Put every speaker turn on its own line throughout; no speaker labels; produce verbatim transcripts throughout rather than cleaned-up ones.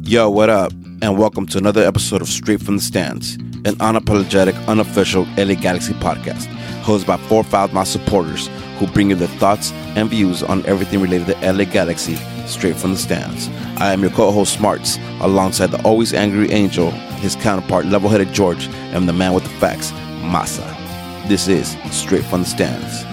Yo, what up? And welcome to another episode of Straight from the Stands, an unapologetic, unofficial L A Galaxy podcast, hosted by four Foulmouth supporters who bring you their thoughts and views on everything related to L A Galaxy, straight from the stands. I am your co-host Smarts, alongside the always angry Angel, his counterpart level-headed George, and the man with the facts, Masa. This is Straight from the Stands.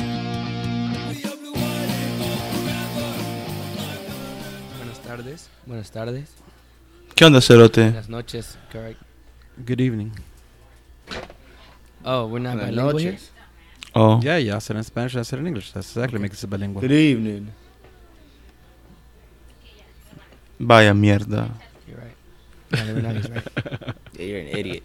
Buenas tardes. Buenas tardes.
¿Qué onda, Cerote?
Buenas noches. Correct.
Good evening.
Oh, we're not
Buenas
bilingual here?
noches.
Oh.
Yeah, yeah, I said in Spanish, I said in English. That's exactly makes it bilingual.
Good evening.
Vaya mierda.
You're right. Yeah, we're not, he's right.
Yeah, you're an idiot.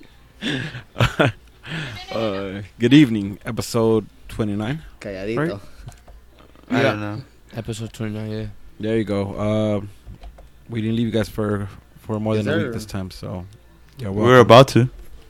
uh, good evening, episode twenty-nine.
Calladito.
Right.
I
Yeah.
don't know.
Episode twenty-nine, yeah.
There you go. Uh, we didn't leave you guys for, for more
Yes,
than a
sir.
week this time, so yeah,
We're about to.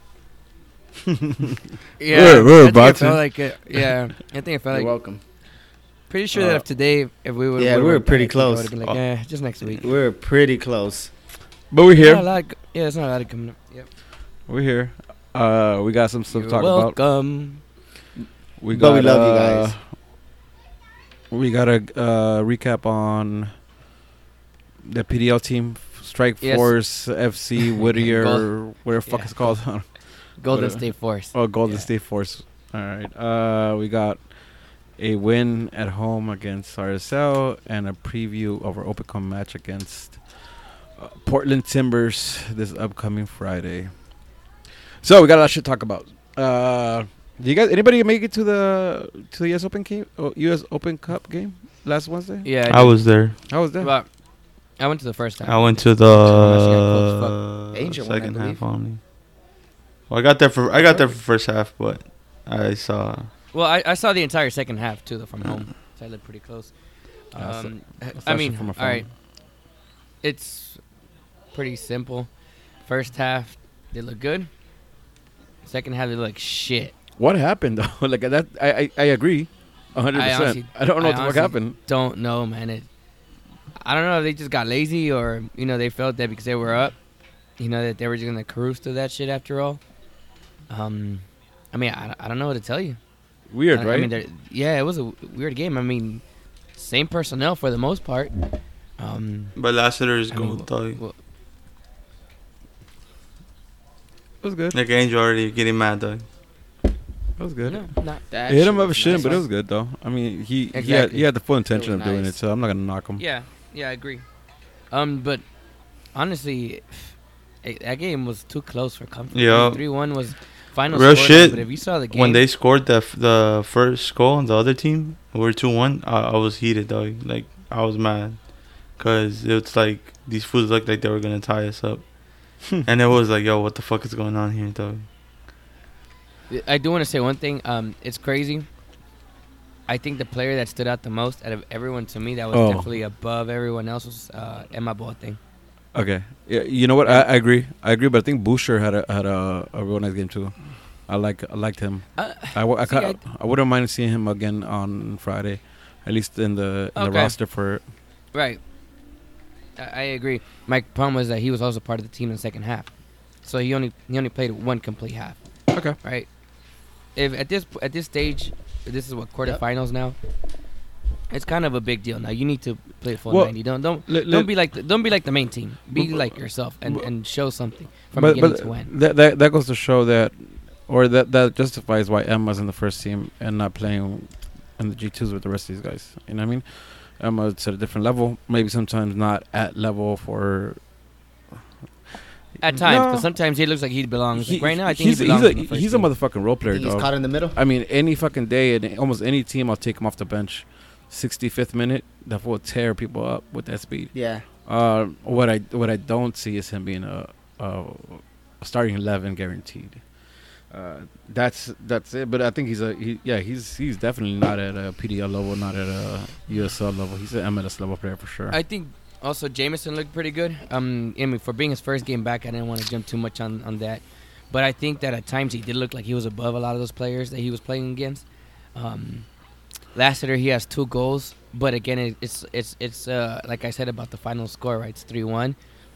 Yeah,
We're- we're
I think
about
it felt
to.
like it, yeah, I think it felt
You're
like
welcome.
pretty sure
Uh,
that if today, if we would,
yeah, we were pretty close.
Would have been like,
Oh.
yeah, just next week.
We're pretty close.
But we're here.
Not a lot of, yeah, it's not a lot of coming up. Yep.
We're here. Uh, we got some stuff
You're
to talk about.
welcome.
We
But we
got,
love you
uh,
guys.
We got a uh, recap on the P D L team, Strike
Yes.
Force F C Whittier,
Gold-
whatever the fuck
yeah,
it's called.
Golden
Whatever.
State Force.
oh, Golden
Yeah.
State Force. All right. Uh, we got a win at home against R S L and a preview of our Open Cup match against uh, Portland Timbers this upcoming Friday. So we got a lot of shit to talk about. Uh, do you guys, anybody make it to the to the U S Open game, oh, U S Open Cup game last Wednesday?
Yeah,
I was there.
How was that?
But I went to the first time.
I went to
Actually, got
the
Angel one, I
second
believe.
half only. Well, I got there for I got there for first half, but I saw.
Well, I, I saw the entire second half too, though, from home. So I lived pretty close.
Yeah, so-
Um,
That's
I
actually
mean,
from a
all
phone.
right, it's pretty simple. First half, they look good. Second half, they look like shit.
What happened though? like that, I I, I agree, a hundred
I
percent.
honestly-
I don't know
I
what the fuck
honestly
happened.
Don't know, man. It. I don't know if they just got lazy or you know they felt that because they were up, you know that they were just gonna cruise through that shit after all. Um, I mean, I, I don't know what to tell you.
Weird,
I,
right?
I mean, there- yeah, it was a weird game. I mean, same personnel for the most part. Um,
But Lassiter is
I mean,
gold, dog.
well,
it was good.
Like Angel already getting mad, dog.
It was good.
no, not
That
It hit
shit
him up a
was
shit,
nice.
but it was good though. I mean, he he, had,
Exactly.
he had the full intention
was
of doing
nice.
it, so I'm not gonna knock him.
Yeah, yeah, I agree. Um, but honestly, it, that game was too close for comfort.
Yeah.
three one was final
Real
score,
shit,
But if you saw the game,
When they scored the f- the first goal on the other team, we were two one. I, I was heated, dog. Like I was mad, cause it's like these fools looked like they were gonna tie us up, and it was like, yo, what the fuck is going on here, dog?
I do want to say one thing. Um, it's crazy. I think the player that stood out the most out of everyone to me that was
Oh.
definitely above everyone else was uh, Emma Boateng.
Okay. Yeah, you know what? I, I agree. I agree, but I think Boucher had a had a, a real nice game too. I like I liked him.
Uh,
I, w- I,
See,
ca- I wouldn't mind seeing him again on Friday, at least in the in the
Okay.
roster for.
Right. I, I agree. My problem was that he was also part of the team in the second half, so he only he only played one complete half.
Okay.
Right. If at this at this stage, this is what quarterfinals now. It's kind of a big deal now. You need to play full
Well,
ninety. Don't don't
Let-
don't
let-
be like the, don't be like the main team. Be
But-
like yourself and,
but-
and show something from
but
beginning
but
to end.
that, that that goes to show that, or that that justifies why Emma's in the first team and not playing in the G twos with the rest of these guys. You know what I mean? Emma's at a different level. Maybe sometimes not at level for.
At times,
No.
because sometimes he looks like he belongs.
He-
Like right now, I think
he's
he belongs
he's
in
a,
the first
he's a
team.
motherfucking role player,
He's
dog.
caught in the middle.
I mean, any fucking day and almost any team, I'll take him off the bench. sixty-fifth minute, that will tear people up with that speed.
Yeah.
Uh, what I what I don't see is him being a, a, a starting eleven guaranteed. Uh, that's that's it. But I think he's a he, yeah he's he's definitely not at a P D L level, not at a U S L level. He's an M L S level player for sure.
I think also Jameson looked pretty good. Um, I mean, for being his first game back, I didn't want to jump too much on, on that, but I think that at times he did look like he was above a lot of those players that he was playing against. Um, Lassiter, he has two goals, but again, it, it's it's it's uh, like I said about the final score, right? It's three one.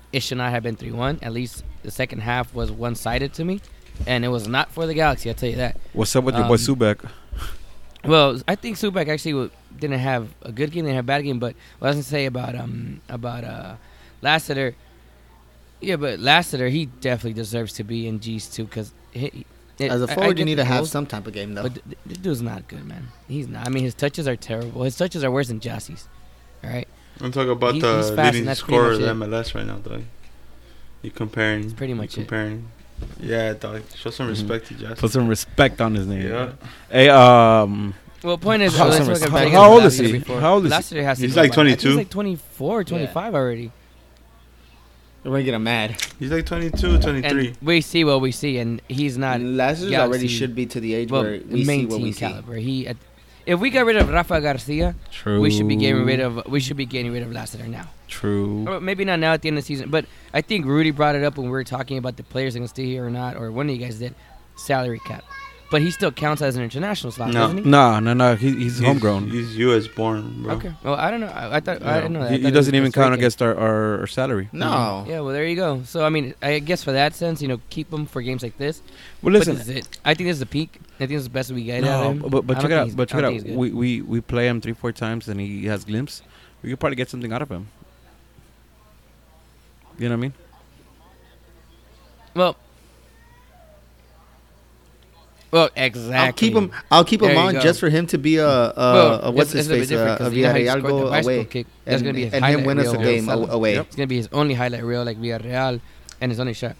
it should not have been three one. At least the second half was one-sided to me, and it was not for the Galaxy. I'll tell you that.
What's up with your boy
Um,
Subek?
Well, I think Subak actually w- didn't have a good game, didn't have a bad game, but what I was gonna say about um about uh Lassiter, yeah, but Lassiter he definitely deserves to be in G's too because
As a forward, you need to have some type of game, though.
But th- th- this dude's not good, man. He's not. I mean, his touches are terrible. His touches are worse than Jassi's. All right,
I'm talking about
He's-
the
he's fast, and
leading
that's pretty
scorer
much
of the
it.
M L S right now, dog. You comparing?
That's pretty
you
much it.
comparing. Yeah, dog. Show some
Mhm.
respect to Jesse.
Put some respect on his name.
Yeah.
Hey, um,
well, point is,
How-
let's
some
look at
respect.
Vegas
How old
and
is he?
Lassiter before.
How old is he?
Lassiter has to
He's
go
like
by- I think
twenty-two.
He's like twenty-four, twenty-five already.
We're going to get him mad.
He's like twenty-two, twenty-three.
And we see what we see, and he's not.
Lassiter's
Galaxy-
already should be to the age
Well,
where we see
main
what
team
we see.
caliber. He, at, if we got rid of Rafa Garcia,
true.
we should be getting rid of. We should be getting rid of Lassiter now.
True.
Or maybe not now at the end of the season, but I think Rudy brought it up when we were talking about the players that can stay here or not, or one of you guys did. Salary cap, but he still counts as an international slot,
No.
doesn't he?
No, no, no. He, he's, homegrown.
He's U S born, bro.
Okay. Well, I don't know. I, I thought I didn't know that. I
He,
thought
he
it
doesn't
was
even
Costa
count
Rican.
against our, our, our salary.
No.
Yeah. Well, there you go. So I mean, I guess for that sense, you know, keep him for games like this.
Well,
But
listen.
this is it. I think this is the peak. I think this is the best we get out of
No,
him.
but, but
I
check
don't
it
think
out.
he's-
But
I
check it
don't
out.
think he's good.
We, we we play him three, four times, and he has glimpse. We could probably get something out of him. You know what I mean?
Well. Well, exactly.
I'll keep him. I'll keep him
There you
on
go.
just for him to be a, a,
Well,
a what's
it's-
his
it's a bit
face,
different
a, a
'cause you know how he
Villarreal
scored the
goal
bicycle
away,
kick. That's
and,
gonna be his
and him
highlight
win us
reel
a
when
game
we sell
a-
him.
away.
It's gonna be his only highlight reel, like Villarreal, and his only shot.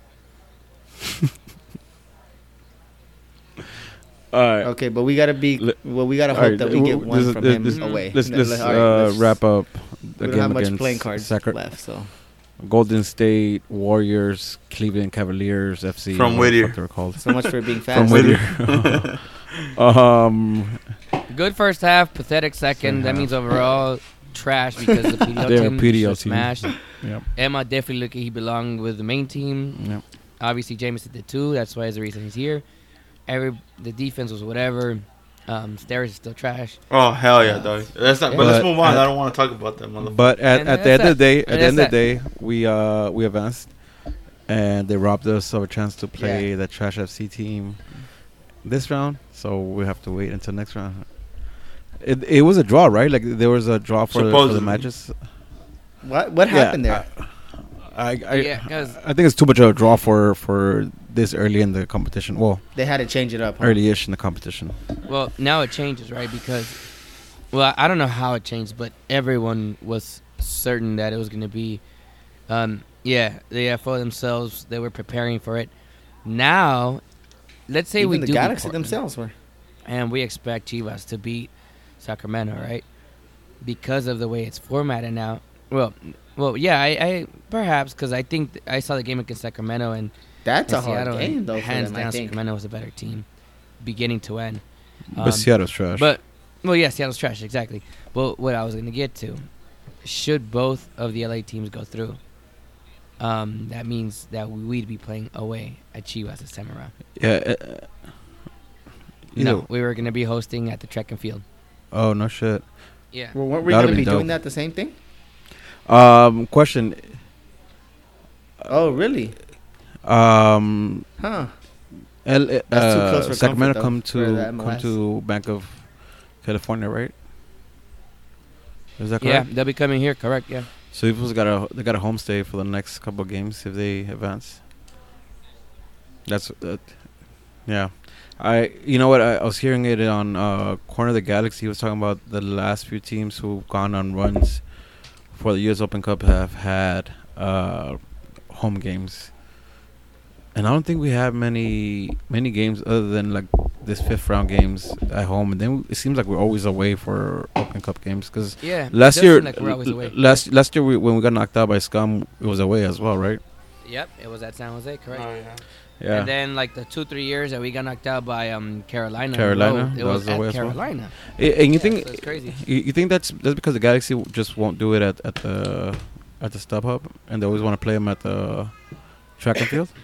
All right.
Okay, but we gotta be.
Li-
Well, we gotta
All
hope
right,
that we
uh,
get
this
one
is-
from
this-
him
this-
away.
Let's
No,
let's
all
uh,
right, let's-
wrap up the
We don't
game
have much
against
playing cards
Sacra-
left, so
Golden State Warriors, Cleveland Cavaliers, F C.
From
whatever the
Whittier.
fuck they were called.
so much for being
From
fast.
Whittier. um,
Good first half, pathetic second.
Second
That
half.
means overall trash because the P D L
They're a
team
P D L
just
team.
smashed.
Yep.
Emma definitely looked like he belonged with the main team.
Yep.
Obviously, Jameson did too. That's why is the reason he's here. Every the defense was whatever. Um, Stairs is still trash.
Oh hell yeah,
Uh,
dog. That's not.
yeah.
But let's
But
move on.
at-
I don't want to talk about that motherfucker.
But at,
And
at the
that's
end of the day,
that.
at the
And
end of the
that's
day, we uh we advanced, and they robbed us of a chance to play the Trash F C team this round. So we have to wait until next round. It it was a draw, right? Like there was a draw for, the, for the
Supposedly.
matches.
What what
Yeah,
happened there?
I I,
Yeah, 'cause-
I think it's too much of a draw for for this early in the competition. Well,
They had to change it up. Huh?
early-ish in the competition.
Well, now it changes, right? Because, well, I don't know how it changed, but everyone was certain that it was going to be, um, yeah, they uh, for themselves. They were preparing for it. Now, let's say
Even
we
the
do beat
Galaxy
Portland,
themselves were.
and we expect Chivas to beat Sacramento, right? Because of the way it's formatted now. Well, well, yeah, I, I perhaps because I think th- I saw the game against Sacramento and.
That's a
and
hard
Seattle,
game
and
though for
hands
them. I
down,
think.
Sacramento was a better team, beginning to end. Um,
But Seattle's trash.
But, well, yeah, Seattle's trash, exactly. But what I was going to get to, should both of the L A teams go through, um, that means that we'd be playing away at Chivas this time around.
yeah. Uh, you
No,
know.
we were going to be hosting at the track and field.
Oh no shit.
Yeah.
Well, weren't we
That'd
gonna
be
be doing
dope.
that the same thing?
Um, question.
Oh really?
Um,
Huh?
L-
That's too
uh,
close for
Sacramento
comfort,
come
though, for the
to
M L
come
S.
to Bank of California, right? Is that
Yeah,
correct?
they'll be coming here, correct, yeah.
So people's got a they got a homestay for the next couple of games if they advance. That's uh, yeah. I you know what I, I was hearing it on uh, Corner of the Galaxy. He was talking about the last few teams who've gone on runs for the U S Open Cup have had uh, home games, and I don't think we have many many games other than like this fifth round games at home. And then it seems like we're always away for Open Cup games because
Yeah.
last
it does
year,
seem like we're always away.
last last year we, when we got knocked out by Scum, it was away as well, right?
Yep, it was at San Jose, correct.
Oh, yeah.
Yeah.
And then, like, the two, three years that we got knocked out by um Carolina. in a
Carolina,
row,
that
it was,
was away
at
as well.
Carolina.
I- and you
Yeah,
think
so it's crazy.
You, you think that's that's because the Galaxy w- just won't do it at, at the at the StubHub, and they always want to play them at the track and field?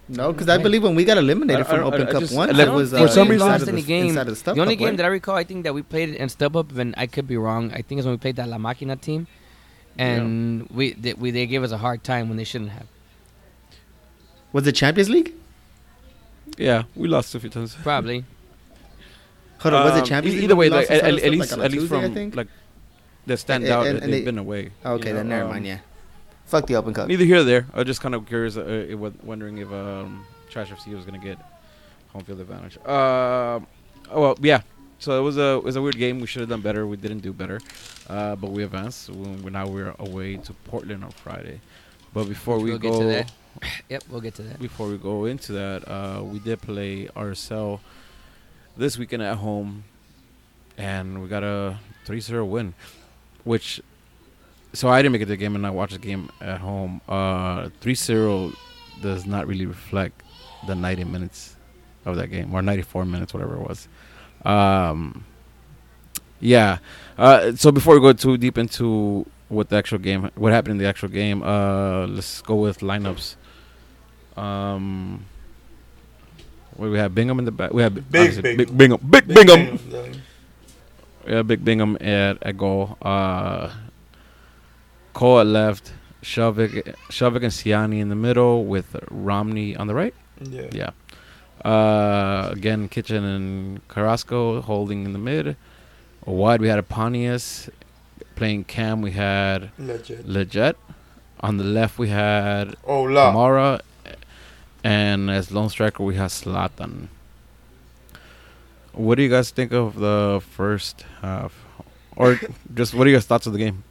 No, because I believe when we got eliminated
I-
from
I-
Open
I
Cup
just-
one,
I
I
like-
it
don't
was
think
for
uh,
some
we
reason-
lost
inside
any
of the,
game.
inside of the Stub
The only
Cup,
game
right?
that I recall, I think that we played in Stub Up, and I could be wrong. I think it's when we played that La Máquina team, and we they, we they gave us a hard time when they shouldn't have.
Was it Champions League?
Yeah, we lost a few times.
Probably.
Hold on, was it
Um,
Champions
e-
League?
Either way,
when we
like,
lost
at,
inside
at
of
least
Stub, like on a
at least
Tuesday, I
from
think?
like that stand
And-
out,
and-
that
and
they've
they-
been away.
Okay,
you
then
know,
never
um,
mind. Yeah, fuck the Open Cup.
Neither here or there. I was just kind of curious, uh, uh, wa- wondering if um, Trash F C was gonna get home field advantage. Uh, oh, well, yeah. So it was a it was a weird game. We should have done better. We didn't do better, uh, but we advanced. We, we now we're away to Portland on Friday. But before we
We'll
go,
get to that. Yep, we'll get to that.
before we go into that, uh, we did play R S L this weekend at home, and we got a three zero win, which. So I didn't make it to the game, and I watched the game at home. Uh, three zero does not really reflect the ninety minutes of that game, or ninety-four minutes, whatever it was. Um, yeah. Uh, so before we go too deep into what the actual game, what happened in the actual game, uh, let's go with lineups. Um, what do we have? Bingham in the back. We have
Big
obviously
Bingham.
Big Bingham. Big, Bingham. Yeah, Big Bingham at, at goal. Uh, Cole at left. Shelvick, Shelvick and Siani in the middle with Romney on the right.
Yeah.
Yeah. Uh, again, Kitchen and Carrasco holding in the mid. Wide, we had Apanius. Playing Cam, we had
Legit.
Leggett. On the left, we had
Oh, la.
Kamara. And as lone striker, we have Zlatan. What do you guys think of the first half? Or just what are your thoughts of the game?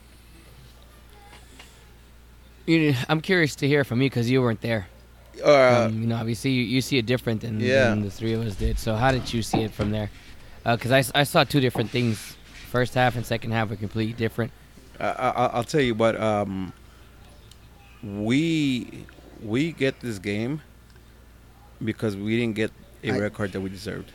You, I'm curious to hear from you because you weren't there.
Uh,
um, you know, obviously you, you see it different than,
Yeah.
than the three of us did. So how did you see it from there? Because I, s- I saw two different things. First half and second half were completely different.
I, I, I'll tell you what. Um, we we get this game because we didn't get a
I-
red card that we deserved.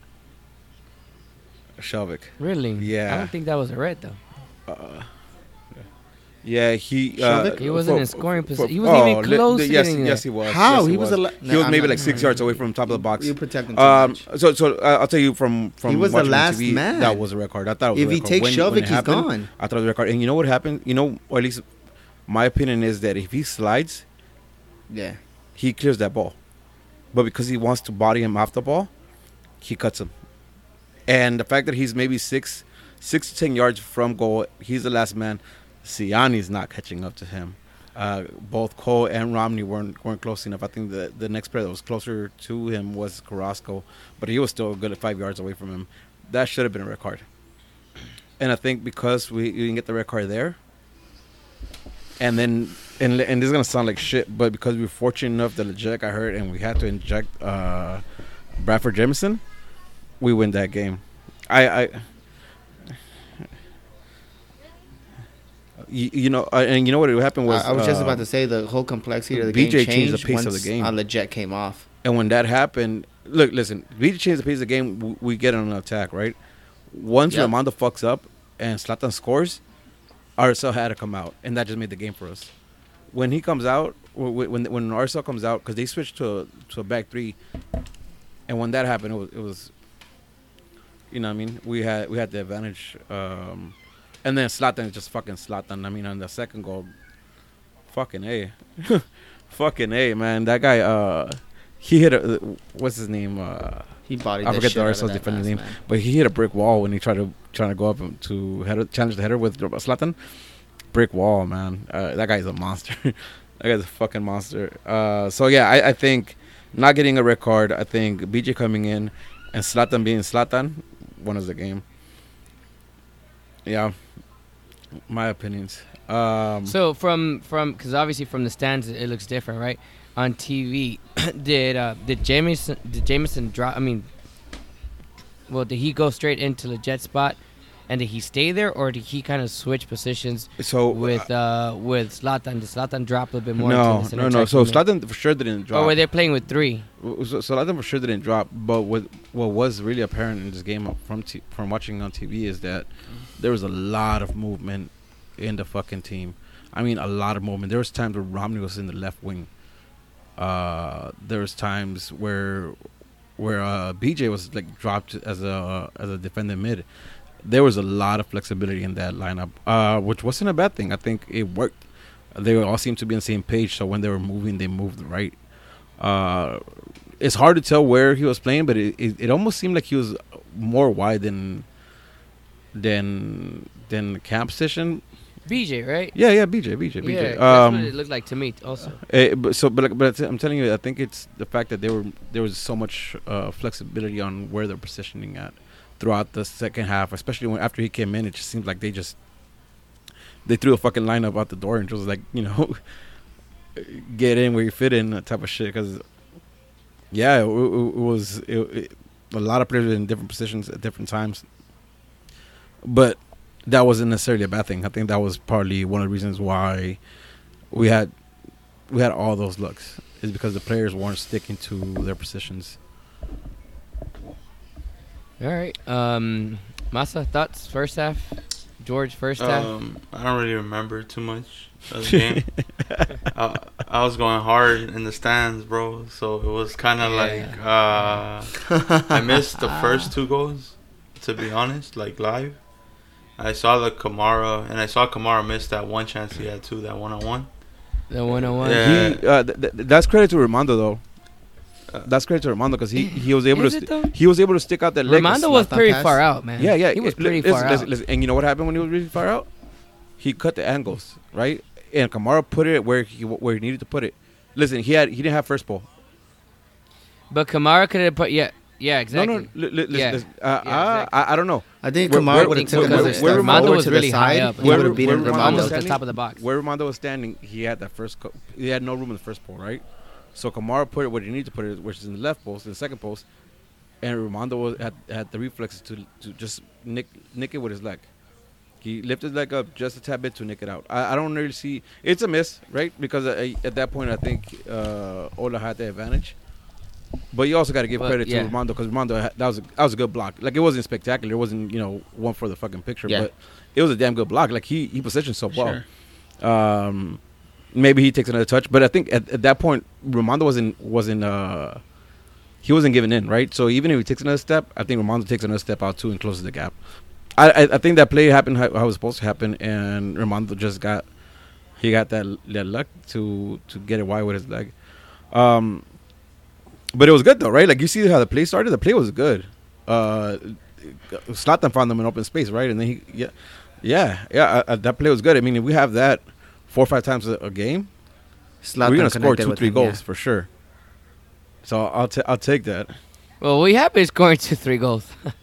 Shelvick.
Really?
Yeah.
I don't think that was a red though.
Uh, yeah, he. Uh,
Shelvick?
He wasn't
for-
in scoring
for-
position.
for-
He wasn't even
li-
close
li-
to
yes,
getting
yes,
there.
he was.
How?
Yes,
He was a la-
he
No,
was
I'm
maybe
not-
like six yards away from top of the box.
You protect him too
Um,
much.
so so uh, I'll tell you from from
He was the
watching on
last
T V,
man.
That was a red card. I thought it was
If
a
he
red card.
takes
When-
Shelvick,
when it
he's
happened,
gone.
I thought it was a red card. And you know what happened? You know, or at least my opinion is that if he slides,
Yeah.
he clears that ball. But because he wants to body him off the ball, he cuts him. And the fact that he's maybe six, six to ten yards from goal, he's the last man. Siani's not catching up to him. Uh, both Cole and Romney weren't weren't close enough. I think the the next player that was closer to him was Carrasco, but he was still good at five yards away from him. That should have been a red card. And I think because we, we didn't get the red card there, and then and and this is gonna sound like shit, but because we were fortunate enough that Legit got hurt and we had to inject uh, Bradford Jameson, we win that game. I, I you, you know, uh, and you know what happened was
I, I was just
uh,
about to say the whole complexity of the
B J
game
changed the
changed
pace of
once
the game.
uh, Leggett came off.
And when that happened, look, listen, B J changed the pace of the game. We, we get on an attack, right? Once
Yep.
Ramondo fucks up and Zlatan scores, R S L had to come out, and that just made the game for us. When he comes out, wh- wh- when when R S L comes out, because they switched to a, to a back three, and when that happened, it was, it was, you know, what I mean, we had we had the advantage, um, and then Zlatan is just fucking Zlatan. I mean, on the second goal, fucking a, fucking a, man, that guy, uh, he hit a, what's his name? Uh,
He bodied
I
the
forget
shit
the
out of
R S L's
that
defender's
pass,
name,
man.
but he hit a brick wall when he tried to trying to go up to header, challenge the header with Zlatan. Brick wall, man. Uh, that guy's a monster. That guy's a fucking monster. Uh, so yeah, I, I think not getting a red card. I think B J coming in and Zlatan being Zlatan won us the game. Yeah, my opinions. Um,
So from from because obviously from the stands it, it looks different, right? On T V, did uh, did Jameson did Jameson drop? I mean, well, did he go straight into the jet spot, and did he stay there, or did he kind of switch positions
so
with uh, with Zlatan? Did Zlatan drop a little bit more?
no,
into the
no,
center
no. So
attacking mid?
Zlatan for sure didn't drop.
Or were they playing with three?
So, so Zlatan for sure didn't drop, but what what was really apparent in this game from t- from watching on T V is that there was a lot of movement in the fucking team. I mean, a lot of movement. There was times where Romney was in the left wing,
Uh, there was times where where uh, B J was like dropped as a as a defending mid. There was a lot of flexibility in that lineup, uh, which wasn't a bad thing. I think it worked. They all seemed to be on the same page, so when they were moving, they moved right. Uh, it's hard to tell where he was playing, but it, it, it almost seemed like he was more wide than than than the camp position.
B J, right?
Yeah, yeah, B J, B J, B J.
Yeah, that's
Um,
what it looked like to me also.
eh, but so, but like, but I'm telling you, I think it's the fact that they were there was so much uh, flexibility on where they're positioning at throughout the second half, especially when after he came in. It just seems like they just they threw a fucking lineup out the door and just like, you know, get in where you fit in, that type of shit. Because yeah, it, it, it was it, it, a lot of players were in different positions at different times, but that wasn't necessarily a bad thing. I think that was partly one of the reasons why we had we had all those looks, is because the players weren't sticking to their positions.
All right. Um, Masa, thoughts? First half? George, first half?
Um, I don't really remember too much of the game. I, I was going hard in the stands, bro. So it was kind of
Yeah.
like uh, I missed the first two goals, to be honest, like live. I saw the Kamara, and I saw Kamara miss that one chance he had too, that one-on-one.
The one on one?
Yeah.
He, uh, th- th- that's credit to Ramondo though. Uh, that's credit to Ramondo because he, he was able
Is
to
it
st-
though?
he was able to stick out that leg.
Ramondo
slap
was
that
pretty
pass.
far out, man.
Yeah, yeah.
He was
Li-
pretty
listen,
far
listen,
out.
listen. And you know what happened when he was really far out? He cut the angles, right? And Kamara put it where he where he needed to put it. Listen, he had he didn't have first ball.
But Kamara could have put, yeah, yeah, exactly.
No, no. Li- li- listen,
Yeah.
listen, uh,
Yeah,
uh,
exactly.
I, I don't know.
I think
Where-
Kamara
where-
would have
where-
taken
where-
a
where
step
Ramondo
forward
was
to
really
the
high
side.
up.
He
Where-
would have beaten
where
Ramondo
Ramondo
was
Ramondo.
at the top of the box.
Where Ramondo was standing, he had that first. Co- he had no room in the first pole, right? So Kamara put it where he needed to put it, which is in the left post, in the second post, and Ramondo was, had had the reflexes to to just nick nick it with his leg. He lifted his leg up just a tad bit to nick it out. I, I don't really see it's a miss, right? Because I, at that point, I think uh, Ola had the advantage. But you also got to give
But,
credit
yeah.
to Ramondo because Ramondo had, that was a, that was a good block. Like it wasn't spectacular. It wasn't, you know, one for the fucking picture,
Yeah.
but it was a damn good block. Like he he positioned so well.
Sure.
Um, maybe he takes another touch, but I think at, at that point, Ramondo wasn't wasn't uh, he wasn't giving in, right? So even if he takes another step, I think Ramondo takes another step out too and closes the gap. I I, I think that play happened how, how it was supposed to happen, and Ramondo just got he got that, that luck to to get it wide with his leg. Um, but it was good though, right? Like you see how the play started. The play was good. Uh, Zlatan found them in open space, right? And then he yeah yeah yeah uh, uh, that play was good. I mean, if we have that four or five times a, a game,
Zlatan
we're gonna score
connected
two,
with
three
him,
goals
yeah.
for sure. So I'll ta- I'll take that.
Well, we have been scoring two, three goals.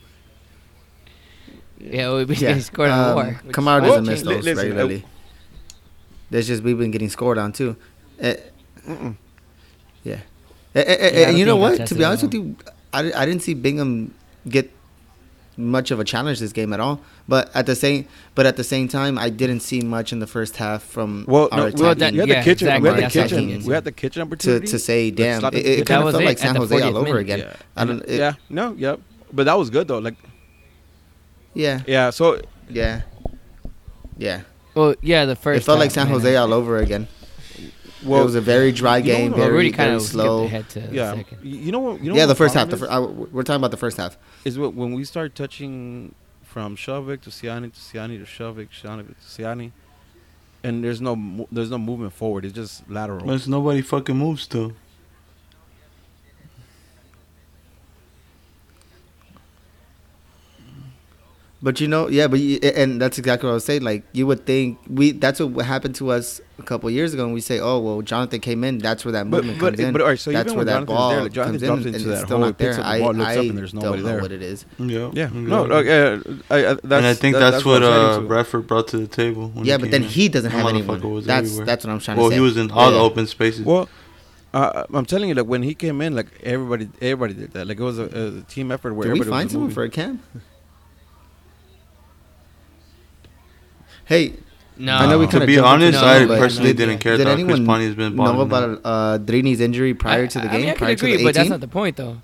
yeah, we've been
Yeah.
getting scored on
Um,
more. which
Kamara
is
doesn't
fine.
miss
Li-
those
listen, uh,
regularly. There's just we've been getting scored on too. Uh, yeah. Uh, uh, uh,
Yeah, I don't
and you know
think
what?
contested
To be honest
at
with you, I, di- I didn't see Bingham get much of a challenge this game at all. But at the same but at the same time, I didn't see much in the first half from
Well,
our
no,
well,
attacking
that-
we had
yeah,
the kitchen.
exactly.
We had the
That's what I
kitchen.
think.
We had the kitchen
to
opportunity
to say,
But
damn,
Zlatan
it,
did
it
it.
kind
That
of
was
felt
it
like
at
San
the
Jose all
fortieth
over
minute.
again.
Yeah.
I don't. It,
yeah. No. Yep. But that was good though. Like
yeah,
yeah. So
yeah, yeah.
Well, yeah, the first.
It felt like
half,
San
man,
Jose
I-
all over again.
well,
it was a very dry
you know
game,
what-
Well,
very,
Rudy kind
very
of skipped
slow.
ahead to the
yeah.
second.
You know what? You know
yeah,
what
the first half.
problem
The
is?
fir- I, we're talking about the first half.
is wh- when we start touching from Shovik to Siani to Siani to Shovik, Shovik to Siani, and there's no mo- there's no movement forward. It's just lateral.
There's nobody fucking moves still.
But you know, yeah, but you, and that's exactly what I was saying. Like you would think we that's what happened to us a couple of years ago, and we say, oh well, Jonathan came in. That's where that
But
movement
but
comes in.
but all right. So
that's
even
where
when
that
Jonathan's
ball
there, like Jonathan
comes in,
drops
and
into
it's
that
still
hole,
not
he picks
there.
up
I
the ball, looks
I
up, and there's
don't
nobody
know
there.
what it is.
Yeah.
Yeah. No. Look, uh, I, I, that's,
and I think
that-
that's, what
I'm
uh,
heading to.
Bradford brought to the table. When
Yeah,
he
but then
came in.
he doesn't
That
have
motherfucker
anyone.
was
That's
everywhere.
that's what I'm trying
Well,
to say.
he was in all the
Yeah.
open spaces.
Well, uh, I'm telling you, like when he came in, like everybody, everybody did that. Like it was a, a team effort where
Did we
everybody
find
was
someone
moving.
for a camp? Hey,
No,
I know we
to
kinda
be
jumped into
honest,
no,
I
but
personally
did-
didn't care
did
that Chris
anyone
Ponti's been balling
know
out.
about uh, Drini's injury prior
I-
to the
I
game,
mean, I can
prior
agree,
to the
but that's
eighteen?
not the point, though.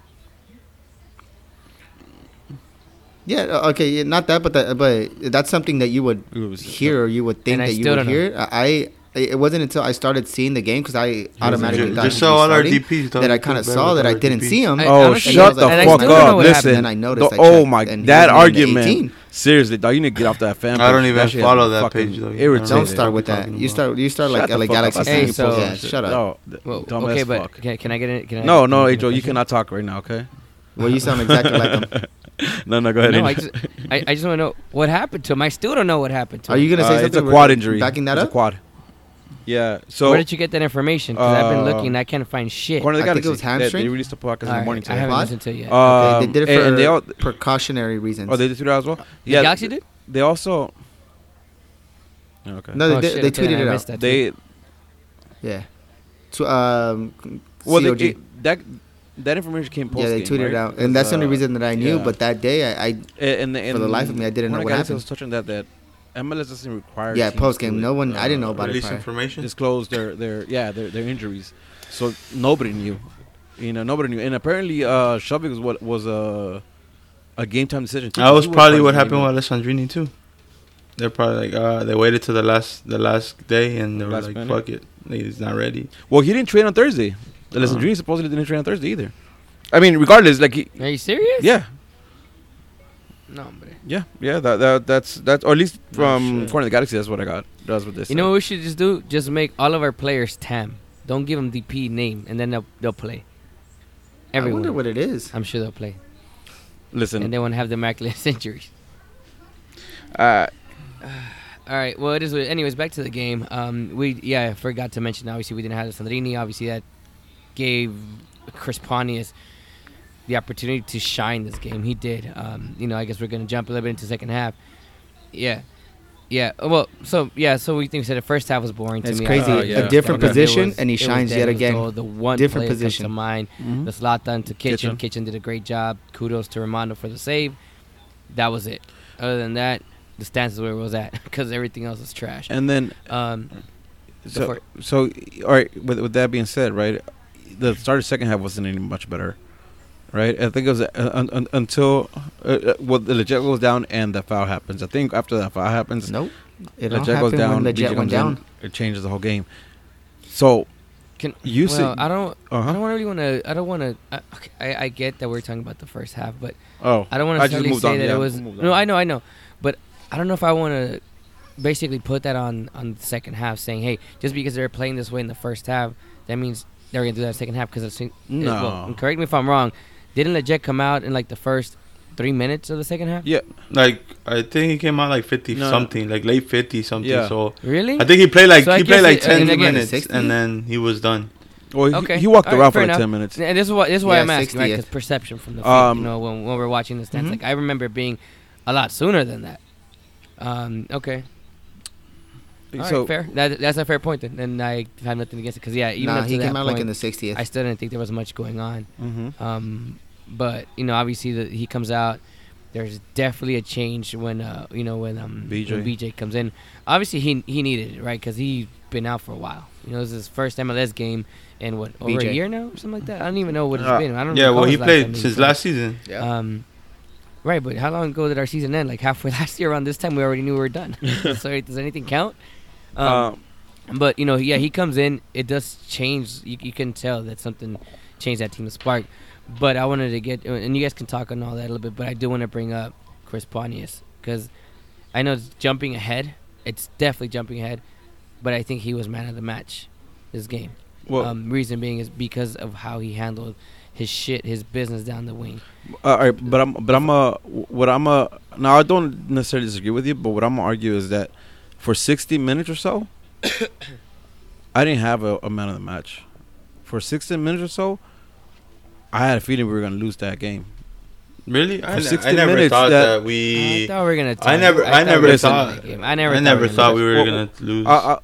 Yeah, uh, okay, yeah, not that, but that, but that's something that you would
It was-
hear or you would think
And I
that you
still
would
don't know.
hear. I it it wasn't until I started seeing the game because I automatically
Just,
thought
just
he'd
saw
be
all our
starting,
D Ps.
that I kind of saw that I didn't see him.
I-
Oh,
honestly,
shut
and
the
I
fuck
still don't know
up!
what
Listen,
happened. Then I noticed,
the-
I
oh
checked,
my,
and he
that
was in the
argument.
eighteen.
Seriously, dog, you need to get off that fan.
I don't
page.
even
That shit has
follow
me
that
fucking
page, though.
irritated.
Don't start with
What
that.
are you
You start. You start like
Shut the
L A
fuck up.
Galaxy.
I
Hey,
think you
so-
post
yeah,
that shit.
shut up.
No, th-
Well,
dumb
okay,
as
but
fuck.
can, can I get it? Can I,
No,
can
no,
I
hey,
get a
Joe, you
question?
cannot talk right now, okay?
Well, you sound exactly like him.
No, no, go ahead.
No,
Angel.
I just, I, I just want to know what happened to him. I still don't know what happened to
Are
him.
you gonna say
Uh,
something?
it's a
We're
quad injury.
Backing that
it's
up.
a quad. Yeah. So
Where did you get that information? Because I've been
Uh,
looking, I can't find shit.
Corner of the
I think
Galaxy.
it was
They- They,
hamstring?
released the podcast in
All
the
right,
morning
I
today.
haven't
Quad?
listened to it yet.
Um,
Okay, they did it
and-
for
and they all,
precautionary reasons.
oh, they did it as well.
The
Yeah,
Galaxy did?
They also. Okay.
no, they,
Oh,
did,
shit,
they
okay, then
tweeted
I
it
missed
out.
that too.
They
Yeah. To um.
well,
C O G.
they, it, that that information came post.
Yeah, they tweeted it out, and that's the only reason that I knew.
yeah.
But that day, I, I
And, and,
for the life of me, I didn't know
Corner
what
Galaxy
happened.
was touching that that M L S doesn't require.
yeah,
teams
post game.
to,
No one. I didn't know
uh,
about it.
Release
Prior.
information.
disclose their their yeah their their injuries, so nobody knew. You know, nobody knew, and apparently, uh, Shelby was what was a a game time decision. Too,
That was
He
probably
part
what
of the
happened
game.
with Alessandrini too. They're probably like, uh, they waited till the last the last day, and they were
Last
like,
minute.
"Fuck it, he's not ready."
Well, he didn't train on Thursday. The
Uh-huh.
Alessandrini supposedly didn't train on Thursday either. I mean, regardless, like, he,
Are you serious?
yeah,
No, hombre.
yeah, yeah. That that that's that's or at least from
shit.
Corner of the Galaxy, that's what I got. That's what this.
You know what we should just do? Just make all of our players T A M. Don't give them D P name, and then they'll they'll play.
I
Everyone.
wonder what it is.
I'm sure they'll play,
Listen,
and they won't have the miraculous injuries.
uh,
All right. Well, it is. what- Anyways, back to the game. Um, we yeah, I forgot to mention. Obviously, we didn't have Sandrini. Obviously, that gave Chris Pontius the opportunity to shine this game. He did. Um, you know, I guess we're gonna jump a little bit into the second half. Yeah, yeah. Well, so yeah, so we think we said the first half was boring to
It's
me.
crazy.
Uh, yeah.
A different
It
position,
was-
and he
it was
shines
dead.
yet
It was
again.
The, the one
Different
play that comes
position.
to mind.
mhm.
The Zlatan to Kitchen.
Kitchen.
Kitchen did a great job. Kudos to Ramondo for the save. That was it. Other than that, the stance is where it was at because everything else is trash.
and then
Um,
so
for-
so all right. With with that being said, right, the start of the second half wasn't any much better. Right, I think it was uh, un, un, until uh, uh, well, the legit goes down and the foul happens. I think after that foul happens,
Nope. It all
Legit goes
happened
down.
when the
B J
Jet went
comes in,
down.
It changes the whole game. So
can
you
well,
said,
I don't. I
uh-huh.
don't really want to. I don't want to. I, okay, I, I get that we're talking about the first half, but
Oh,
I don't want
I
to
just
necessarily
moved
say
on,
that
yeah,
it was.
moved
No,
on.
I know, I know, but I don't know if I want to basically put that on on the second half, saying, hey, just because they're playing this way in the first half, that means they're gonna do that in the second half. Because
No.
well, correct me if I'm wrong. Didn't Leggett come out in like the first three minutes of the second half?
yeah,
Like I think he came out like fifty
No.
something, like late fifty something.
Yeah.
So
Really?
I think he played like
So I
he
guess
played like
it-
ten
and again,
minutes,
sixty?
and then he was done.
well,
Okay.
he, he walked
All right,
around for
fair
like
enough.
ten minutes.
And this is why this is why
Yeah,
I'm asking, right?
sixtieth.
Because perception from the feet,
Um,
you know, when, when we're watching the stats,
mhm.
like I remember it being a lot sooner than that. Um, okay, all right,
so
fair. That, that's a fair point. Then, and I have nothing against it because yeah, even
Nah,
up to
he
that
came out
point,
like in the sixtieth.
I still didn't think there was much going on.
mhm.
Um, but you know, obviously, the, he comes out. There's definitely a change when uh, you know when um
B J.
when B J comes in. Obviously, he he needed it, right? Because he's been out for a while. You know, this is his first M L S game in what over
B J.
a year now or something like that. I don't even know what it's
Uh,
been. I don't.
yeah,
recall
well, he
his last time
played
he
since
played.
last season.
Um, right, but how long ago did our season end? Like halfway last year around this time, we already knew we were done. So does anything count? Um,
Um,
but you know, yeah, he comes in. It does change. You, you can tell that something changed that team of spark. But I wanted to get, and you guys can talk on all that a little bit. But I do want to bring up Chris Pontius because I know it's jumping ahead. It's definitely jumping ahead. But I think he was man of the match this game.
well,
um, reason being is because of how he handled his shit, his business down the wing.
uh, all right, but I'm but I'm uh what I'm uh now I don't necessarily disagree with you, but what I'm gonna argue is that for sixty minutes or so, I didn't have a, a man of the match. For sixty minutes or so, I had a feeling we were gonna lose that game.
Really, I,
For
ne-
sixty
I never
minutes,
thought
that-
that,
I
we.
thought we were gonna.
I never- I
thought
never
we were
thought-
gonna win that game. I never.
I
thought
never
we
thought we
were
were
Well,
gonna lose.
I, I,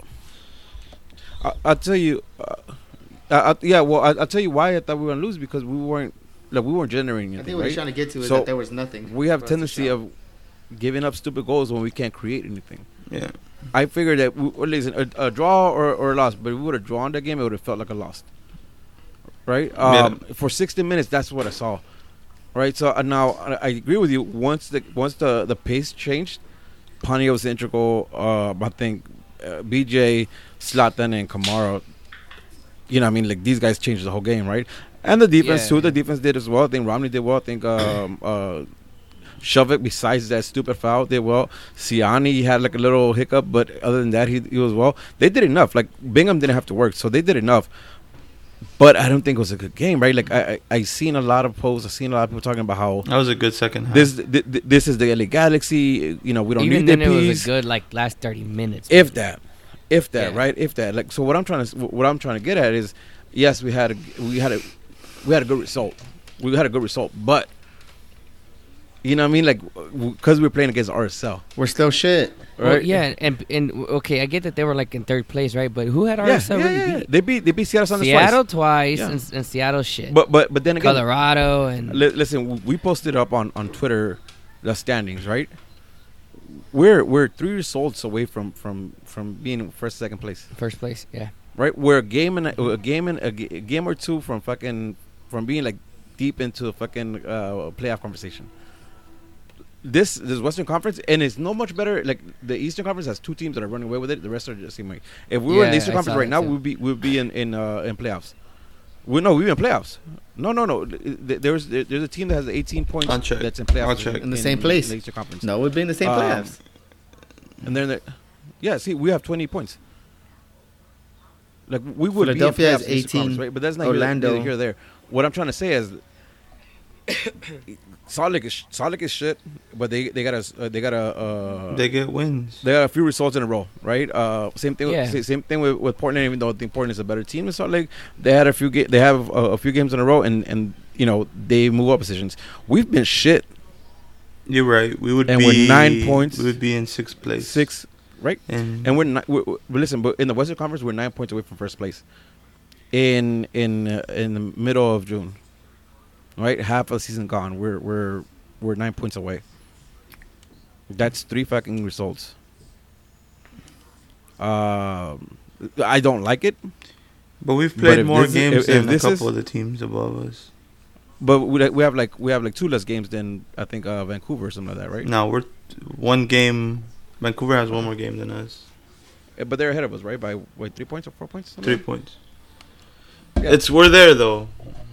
I, I'll tell you, uh, I, I, yeah. Well, I, I'll tell you why I thought we were gonna lose because we weren't like we weren't generating
I
anything.
think what
right?
he's trying to get to is
So,
that there was nothing.
We have
for us to
tendency
show.
of giving up stupid goals when we can't create anything.
yeah,
I figured that we, well, listen, a, a draw or, or a loss, but if we would have drawn that game, it would have felt like a loss. Right? Um, For sixty minutes, that's what I saw. Right? So uh, now I, I agree with you. Once the once the, the pace changed, Pontius was integral. Uh, I think uh, B J, Zlatan, and Kamara. You know, what I mean, like these guys changed the whole game, right? And the defense
Yeah.
too. The defense did as well. I think Romney did well. I think um, uh, Shovik, besides that stupid foul, did well. Siani had like a little hiccup, but other than that, he, he was well. They did enough. Like Bingham didn't have to work, so they did enough. But I don't think it was a good game, right? Like I, I, I seen a lot of posts. I seen a lot of people talking about how
That was a good second half.
this, th- th- this is the L A Galaxy. You know, we don't
Even
need
then,
their
it was
piece.
a good like last thirty minutes.
If that, if that,
Yeah.
right? If that, like, so what I'm trying to, what I'm trying to get at is, yes, we had a, we had a, we had a good result. We had a good result, but you know what I mean? Like, because we were playing against R S L,
We're still shit.
Well,
right?
yeah, and and okay, I get that they were like in third place, right? But who had
yeah,
R S L
yeah,
really
yeah, yeah.
beat?
They beat, they beat Seattle Sounders
Seattle
twice.
twice,
Yeah.
and, and Seattle shit.
But but but then again,
Colorado and
li- listen, we posted up on on Twitter the standings, right? We're we're three results away from from from being first, second place.
first place. Yeah,
Right, we're a game and a, a game and a, g- a game or two from fucking from being like deep into a fucking uh, playoff conversation. This this Western Conference, and it's no much better. Like the Eastern Conference has two teams that are running away with it. The rest are just same way. If we were in the
Yeah,
Eastern
I
Conference
saw
right
that
now,
too.
we'd be we'd be in in uh, in playoffs. We no, we'd be in playoffs. No, no, no. Th- th- There's there- there's a team that has eighteen points
I'll check.
that's in playoffs.
I'll check.
In the same place.
In the Eastern Conference.
No, we've been in the same
Um,
playoffs.
And then, yeah, see, we have twenty points. Like we would
Philadelphia
be in
has
playoffs in the Eastern Conference,
eighteen.
right? But that's not
Orlando.
Orlando. Here, here or there. What I'm trying to say is, Salt Lake is Salt Lake is shit, but they they got a uh, they got a uh,
They get wins.
they got a few results in a row, right? Uh, same thing.
Yeah.
With, same thing with, with Portland. Even though I think Portland is a better team than Salt Lake, they had a few. Ga- they have a, a few games in a row, and and you know they move up positions. We've been shit.
You're right. We would
And
be
we're nine points.
We would be in sixth place.
Six, right?
And,
And we're not. We're, we're, listen, but in the Western Conference, we're nine points away from first place. In in uh, in the middle of June, right? Half of the season gone. We're we're we're nine points away. That's three fucking results. Um, I don't like it,
but we've
but
played
if
more
this is-
games
if- if
than a
this
couple
is-
of the teams above us.
but we like- we have like we have like two less games than I think uh, Vancouver or something like that, right?
No, we're t- one game. Vancouver has one more game than us.
Uh, But they're ahead of us, right? By what, three points or four points? something
Three
like
points.
Yeah.
It's we're there though.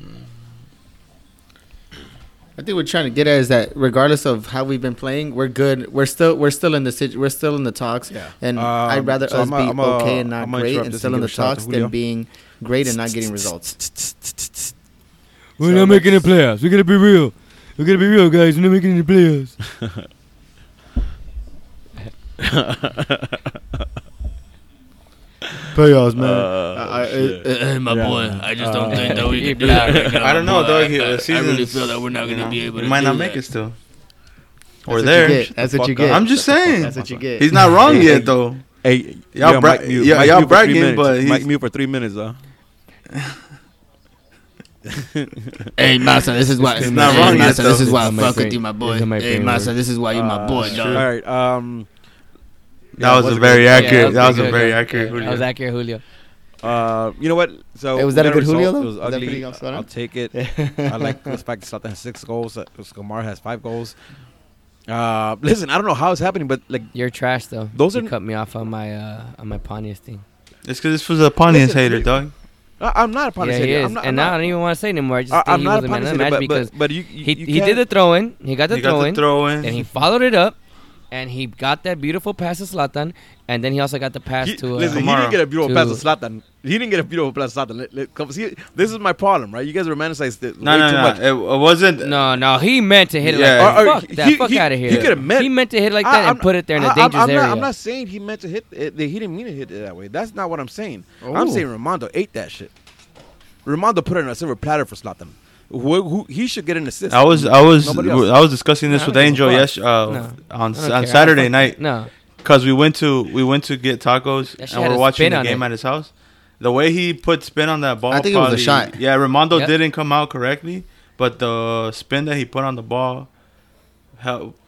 I think we're trying to get at is that regardless of how we've been playing, we're good. We're still we're still in the situ- we're still in the talks.
Yeah.
And
Um,
I'd rather
so
us
I'm a-
be
I'm a-
okay and not
I'm gonna
great
interrupt
and
this
still
and
in the
give a shout out to
talks
Julio.
than being great and not getting results.
we're
So
not making the
that's-
playoffs. We gotta be real. We gotta be real, guys. We're not making the playoffs.
Playoffs, man.
Uh, shit.
Hey, my
Yeah.
boy. I just don't
Uh,
think that we you can do black that. right now,
I don't
my
know,
boy.
dog.
I,
The
I, I really
season's,
feel that we're not
you
gonna
know,
be able
we
to
might
do
not
that.
make it still.
That's
We're
what
there.
You get. That's what you
Fuck
get.
up.
I'm just saying.
That's what you get.
He's not wrong
Hey,
yet
hey.
though.
Hey,
Y'all
yeah,
bra-
Mike mute-
yeah,
Mike
y'all
mute for three
bragging,
minutes.
but
Mike
he's-
mute for three minutes, though.
Hey, Massa, this is why.
It's not wrong yet,
Massa, this
though.
is why I
These are my
fuck with
favorite-
you, my boy.
these are my
Hey,
favorite
Massa,
words.
this is why you my
Uh,
boy,
sure.
dog.
All right. Um,
That was
was
a
a
very
good-
accurate.
Yeah,
That was
pretty
a
good,
very
yeah.
accurate.
Yeah, that
Julio.
was accurate, Julio.
uh, you know what? So
Hey, was that
we
a
got
good Julio,
result.
though?
It was
Was that
ugly.
pretty spot on?
I'll take it. I like the fact that Zlatan has six goals. That Kamara has five goals. Uh, listen, I don't know how it's happening, but like
You're trash though.
Those
you
are-
cut me off on my uh on my Pontius thing.
It's because this was a Pontius
Listen,
hater,
you-
dog.
I, I'm not a Pontius
Yeah, he
hater.
is.
I'm not,
and
I'm
now I
not,
don't even want to say anymore. I just
I,
think
I'm
he
not
was
a
a man of
Pontius
the
hater,
match
but,
because
but, but you, you,
he
you
he did
can't-
the throw in. He got the
He
throw
got the
in.
throw in.
And he followed it up, and he got that beautiful pass to Zlatan, and then he also got the pass
He,
to. Uh,
listen, he
Kamara.
didn't get a beautiful
To-
pass to Zlatan. He didn't get a beautiful pass to Zlatan. Let- let- come- see, this is my problem, right? You guys romanticize this
No,
way
no,
too
no.
much.
It, it wasn't.
no, no, he meant to hit it
Yeah.
like
Or-
that.
or
Fuck
he-
that.
he-
Fuck
he-
out of here.
he could've meant-
He meant to hit it like
I-
that
I'm-
and put it there in a
I- I'm-
dangerous
I'm
area.
Not, I'm not saying he meant to hit it. He didn't mean to hit it that way. That's not what I'm saying. I'm
Oh.
saying Ramondo ate that shit. Ramondo put it on a silver platter for Zlatan. Who, who, he should get an assist.
I was, I was,
Nobody else.
I was discussing this
No,
with
I don't
Angel
give a
yes,
fuck.
uh,
No.
on
I don't
on
care. I
Saturday
fuck-
night
No.
because we went to we went to get tacos
That shit
and
had
we're
a
watching
spin
the
on
game
it.
at his house. The way he put spin on that ball,
I think it was a
probably-
shot.
Yeah, Ramondo
Yep.
didn't come out correctly, but the spin that he put on the ball helped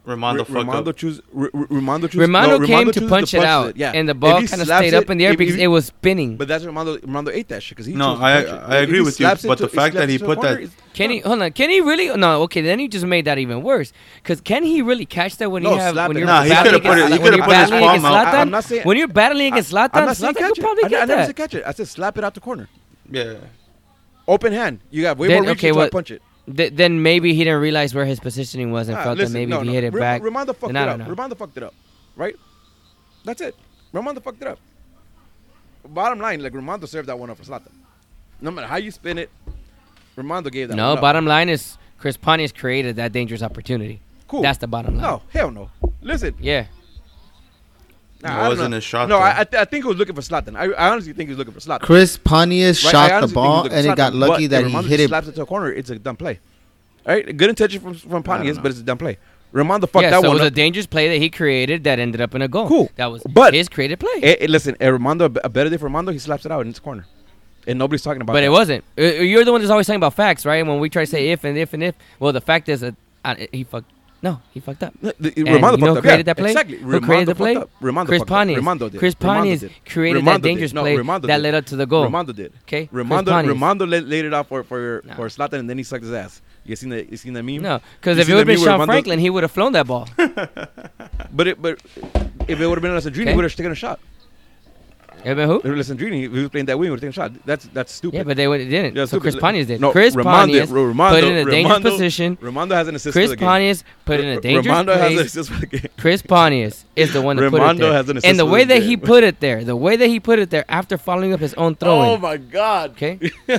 Ramondo
R-
fucked
Ramondo
up.
choose. R- R- Ramondo choose.
Romano
no,
came
Ramondo
to
chooses
punch it out,
It, yeah.
and the
If
ball
he
kind of
slaps
stayed
it-
up in the air
if-
because
if-
it was spinning.
But that's Ramondo. Ramondo ate that shit because he.
No,
chose to
I-
punch it.
I
If
agree
he
with you,
slaps
but
into-
the
he
fact
slaps
that he
into the
put
corner,
that-
it's-
Can he? Hold on. Can he really? No. Okay. Then you just made that even worse. Because can he really catch that when
No,
you have
slap
when
it.
you're
Nah, he
battling
could've put it-
against-
he
when
could've
you're
put his
battling
palm
against
out.
Zlatan?
I'm not saying-
When you're battling against Zlatan,
I'm not saying
Zlatan
catch
could
it.
probably
I,
get
I never
that.
said catch it. I said slap it out the corner.
Yeah.
Open hand. You got way
Then-
more reach
okay,
to
what-
punch it.
Th- then maybe he didn't realize where his positioning was and
Ah,
felt
listen,
that maybe
no,
if he
no.
hit it
Ra-
back.
Ramondo fucked
then
it
I
up.
don't know.
Ramondo fucked it up. Right? That's it. Ramondo fucked it up. Bottom line, like Ramondo served that one up for Zlatan. No matter how you spin it, Ramondo gave that
No,
one up.
bottom line is Chris Pontius created that dangerous opportunity.
Cool.
That's the bottom line.
No, hell no. Listen.
Yeah.
Nah,
It
I don't
wasn't
know.
a shot,
No,
though.
I, I, th- I think he was looking for Zlatan. I, I honestly think he was looking for Zlatan.
Chris Pontius
Right, I
shot the
honestly think he was
ball
looking
and
for
it got
Zlatan,
lucky
but
that
if
he
Ramondo
hit
just
it.
slaps it to a corner. It's a dumb play. All right, good intention from from Pontius,
know.
but it's a dumb play. Ramondo fucked
yeah,
that
so it
one
was
up.
a dangerous play that he created that ended up in a goal.
Cool.
That was
But-
his created play.
Eh, eh, listen, eh, Ramondo, a better day for Ramondo, he slaps it out in its corner, and nobody's talking about.
but
that.
it wasn't. Uh, You're the one that's always talking about facts, right? When we try to say if and if and if. Well, the fact is that uh, he fucked. No, he fucked up.
The- the-
And
Ramondo
you know
fucked
who
up.
created
Yeah,
that play?
Exactly.
Who
Ramondo
created the
fucked
play?
up. Ramondo
Chris
fucked up.
Pontius.
Ramondo did.
Chris
Ramondo
Pontius
did.
created
Ramondo
that dangerous
did. No,
play
Ramondo
that
did.
led up to the goal.
Ramondo did.
Okay,
Ramondo,
Chris Pontius.
Ramondo laid, laid it out for for
No.
for Zlatan, and then he sucked his ass. You seen that? You seen that meme?
No, because
You
if it
seen
would have
the
been
meme where
Sean
Ramondo-
Franklin, he would have flown that ball.
But it, but if it would have been Alessandrini,
Okay.
he would have taken a shot.
If it who?
If Alessandrini, he was playing that wing, would have taken a shot. That's that's stupid.
Yeah, but they would- didn't.
Yeah,
so
stupid.
Chris Pontius did.
No,
Chris
Ramondo-
Pontius
Ramondo-
put it in a dangerous
Ramondo-
position.
Ramondo has an assist
Chris
for the game.
Pontius put it in a dangerous
Ramondo has an
place.
assist for the game.
Chris Pontius is the one that put it
Ramondo
there.
has an assist
and the
for
way
the
that
game.
he put it there, the way that he put it there after following up his own throw
Oh my God.
Okay.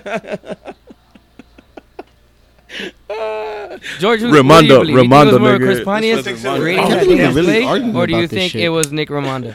George, who,
Ramondo-
who do you believe?
Ramondo,
you think it was more
nigga.
Chris Pontius
This is Ramondo.
creating
I
that
can't believe
dangerous
you're really
play,
arguing
or do you
about this
think
shit.
it was Nick Ramondo?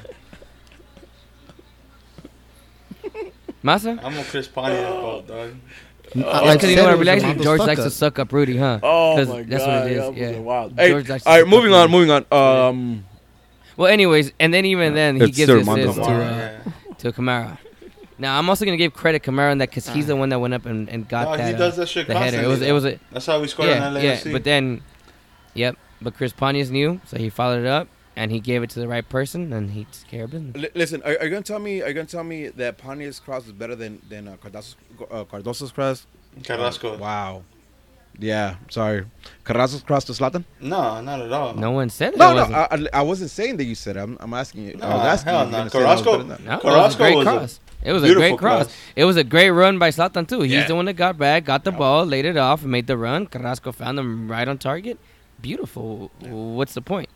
Massa?
I'm a Chris Pontius ball, dog.
Like
Because you
said,
know
it
what?
was
Relax.
Ramondo's
George
fuck
likes
up.
to suck up Rudy, huh?
Oh
'Cause
my
that's
God.
what it is.
that was
Yeah.
wild.
George
Hey,
likes to
all right,
suck
moving
up
on,
Rudy.
moving on. Um,
Well, anyways, and then even then he
It's
gives
still
his
Ramondo.
assist to uh, to Kamara. Now I'm also gonna give credit Kamara on that because he's the one that went up and, and got
No,
that.
he
uh,
does that shit
the header. It was
constantly,
it was a
That's how we scored
yeah
on L A
yeah.
F C.
But then, yep. But Chris Pontius knew, so he followed it up and he gave it to the right person and he took care of business.
li- listen, are, are you gonna tell me? Are you gonna tell me that Pontius' cross is better than than uh, Cardoso's, uh, Cardoso's cross?
Carrasco.
Wow. Yeah, sorry. Carrasco's cross to Zlatan?
No, not at all.
No one said it.
No, no,
wasn't.
I, I, I wasn't saying that you said it. I'm, I'm asking you. I
Nah,
was asking
hell
you.
nah.
You're gonna say that was
Carrasco-
better than that.
No, it was a
Carrasco
great
was a
cross. It was a
beautiful
great cross.
cross.
It was a great run by Zlatan too. He's
Yeah.
the one that got back, got the ball, laid it off, and made the run. Carrasco found him right on target. Beautiful. What's the point?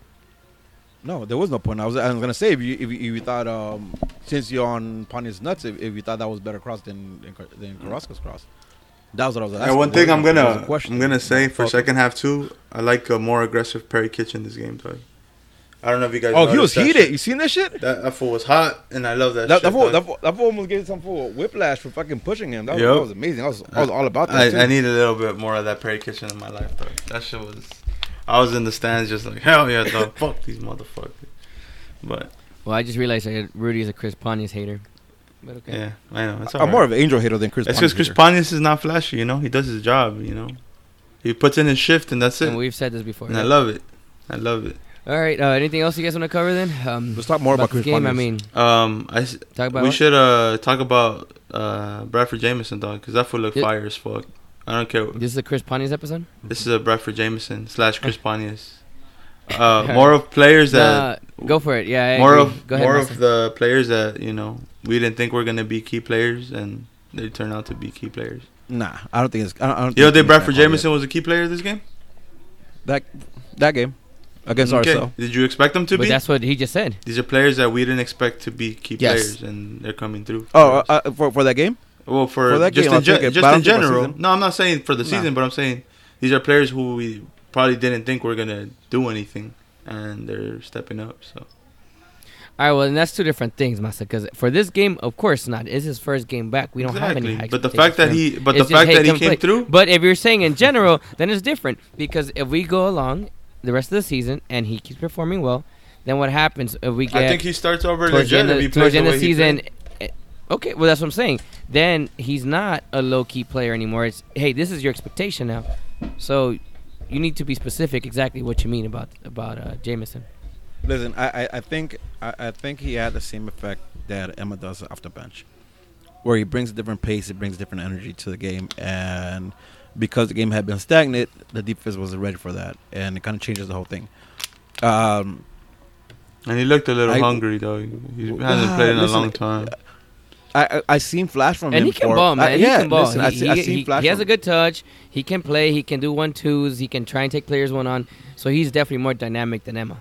No, there was no point. I was, I was gonna say if you if you, if you thought um since you're on Pontius nuts, if, if you thought that was better cross than than, Car- than Carrasco's cross, that was what I was asking.
And one thing I'm
That was
gonna
a question.
I'm gonna say for
Okay.
second half too, I like a more aggressive Perry Kitchen this game, dog. I don't know if you guys.
Oh, he was
noticed that
heated.
shit.
You seen that shit?
That, that fool was hot, and I love that.
That,
shit,
that, fool,
dog.
that, fool, that fool almost gave some fool whiplash for fucking pushing him. That, was,
Yup.
that was amazing. I was, I was all about that. too.
I, I need a little bit more of that Perry Kitchen in my life, dog. That shit was. I was in the stands just like hell yeah, dog. Fuck these motherfuckers. But
Well, I just realized that Rudy is a Chris Pontius hater. But okay.
yeah, I know. It's
I'm
alright.
more of an Angel hater than Chris.
It's because
Pontius
Chris
hater.
Pontius is not flashy, you know. He does his job, you know. He puts in his shift, and that's it.
And we've said this before.
And I
right?
love it. I love it.
All right. Uh, anything else you guys want to cover then? Um,
Let's talk more about
this
Chris
game. I
Pontius.
mean,
Um, I s-
talk about
we
what?
should uh talk about uh Bradford Jameson, dog, because that fool look
Yeah.
fire as fuck. I don't care.
This is a Chris Pontius episode.
This is a Bradford Jameson slash Chris Pontius. Uh, more of players that
Uh, go for it. Yeah. I
more
agree.
of
go ahead,
more
Master.
of the players that you know we didn't think were gonna be key players, and they turn out to be key players.
Nah, I don't think it's. I don't, I don't
You know,
think
think
it's
Bradford
that hard
Jameson was a key player this game.
yet. That that game against
Okay.
ourselves.
Did you expect them to
But
be?
that's what he just said.
These are players that we didn't expect to be key
Yes.
players, and they're coming through.
Oh,
for us.
uh, uh, for for that game.
well, for,
for that
just
game,
in,
I'll
gen-
take it,
just
but I
in
don't think for
general.
season.
No, I'm not saying for the
Nah.
season, but I'm saying these are players who we probably didn't think were gonna do anything, and they're stepping up. So
All right. Well, and that's two different things, Masa. Because for this game, of course not. It's his first game back. We don't have any.
exactly.
High
But the
expectations
fact that
for him.
he, but
It's
the
just,
fact
hey,
that he
come
came
play.
through.
But if you're saying in general, then it's different because if we go along the rest of the season and he keeps performing well, then what happens if we get
I think he starts over
towards the
legit
end
if he
of,
plays
towards the
the
end of
way
the
he
season?
played.
eh, Okay, well that's what I'm saying. Then he's not a low key player anymore. It's hey, this is your expectation now. So you need to be specific exactly what you mean about about uh, Jameson.
Listen, I, I, I think I, I think he had the same effect that Emma does off the bench, where he brings a different pace, he brings different energy to the game, and because the game had been stagnant, the defense wasn't ready for that, and it kind of changes the whole thing. Um,
And he looked a little
I-
hungry though. He hasn't
Ah,
played in a
listen,
long time.
I, I I seen flash from
And
him.
he can
for-
ball, man.
I,
he
yeah,
can ball.
listen, I
he,
see, I
he-
seen
he-
flash.
he has
from
a good touch. He can play. He can do one twos. He can try and take players one on. So he's definitely more dynamic than Emma.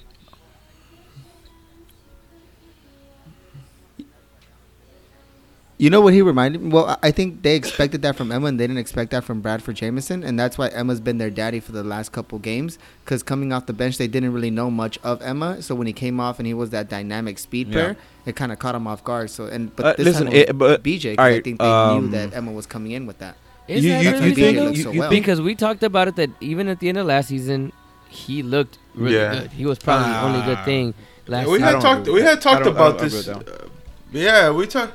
You know what he reminded me? Well, I I think they expected that from Emma, and they didn't expect that from Bradford Jameson, and that's why Emma's been their daddy for the last couple games. Because coming off the bench, they didn't really know much of Emma. So when he came off and he was that dynamic speed
Yeah.
pair, it kind of caught him off guard. So and but
Uh,
this
listen,
time it was
it- but-
B J, 'cause I
alright,
think they
um,
knew that Emma was coming in with that.
Is
You-
that
you-
really
you think-
though?
you- so
you
well.
think-
Because we talked about it that even at the end of last season, he looked really
Yeah.
good. He was probably the only good
Ah.
thing last
Yeah, we
I
had
don't
talked.
agree
We
with
had
that. I
talked
don't- I
about
don't
this.
agree with
Uh, yeah, we talked.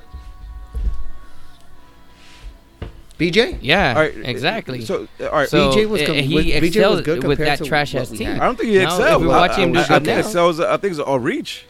B J,
Yeah,
All right,
exactly.
So, uh, all right.
So,
B J was
uh,
com-
he
was- B J was
excelled
good
with
compared
that
to
trash
what
ass
we
team.
had.
I don't think he
Now,
excels.
if we watch him do
I, I,
good
I think
now-
excels. I think it's all reach.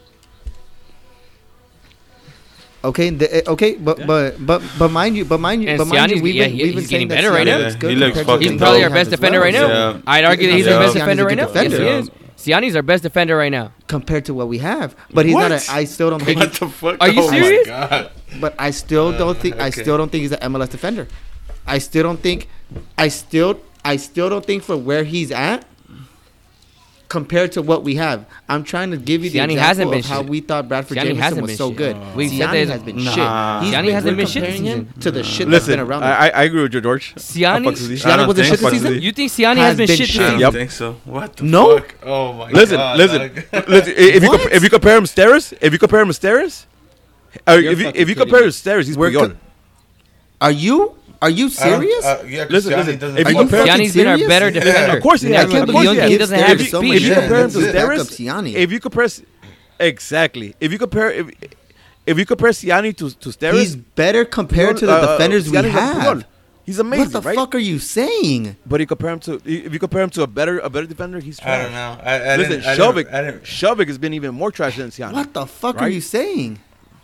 Okay, the, uh, okay, but
Yeah.
but but but mind you, but mind you,
And
but mind you,
Siani's-
we've
yeah,
been
he-
we've been
he's getting
saying that
better right
Siani
now.
is good
He looks
compared to
fucking
He's
the
probably
things
our
we
best
have as
defender
well.
right now.
Yeah.
I'd argue that he's
Yeah.
our best
Siani's a
defender
good
right now.
defender.
Yes, he is. Siani's our best defender right now.
compared to what we have. But he's
What?
not. A, I still don't think.
What the fuck?
Are you
Oh my
serious?
God.
But I still don't think. I
okay.
still don't think he's an M L S defender. I still don't think. I still. I still don't think for where he's at. Compared to what we have, I'm trying to give you the
Siani
example
hasn't been
of how
shit.
we thought Bradford
Siani
Jameson
hasn't
was
been
so
shit.
good.
We said
Siani
that-
has been
Nah.
shit. He's
Siani
been-
hasn't
we're
been shit this
comparing him
season.
to the shit that's
Listen,
been around.
I, I I agree with you, George.
Siani-
I fucks with these.
I
Siani
don't
wasn't
think
shit this
so.
season.
You think Siani
Has
has been
been
shit
shit.
this
I
season?
don't
Yep.
think so. What the
No?
fuck? Oh my
Listen,
god.
listen,
dog.
listen. If you
What?
comp- if you compare him Steris, if you compare him to Steris, or
You're
if you
fucking
if you
kidding
compare
me.
him to Steris, he's
We're
beyond.
co- Are you? Are you
I don't-
serious?
uh, yeah, 'cause
Listen,
Siani
listen,
doesn't
if
Are
you
you
compare-
fucking
Siani's been our
serious?
better
Yeah.
defender.
Of course he
And
has.
that's
Of
what the
course
young
he
kid
has.
doesn't
Give
have
Steris
the
so
speed.
much
If you
shit.
compare him to
That's backup
Steris,
Siani.
if you compare, S- exactly. If you compare, if if you compare Siani to to Steris,
He's better compared to the
uh,
defenders we
Siani's a
have.
beyond. He's amazing,
What the
right?
fuck are you saying?
But you compare him to if you compare him to a better a better defender, he's trash.
I don't know. I, I
Listen,
didn't, I
Shovik,
didn't, I didn't,
Shovik has been even more trash than Siani.
What the fuck are
Right?
you saying?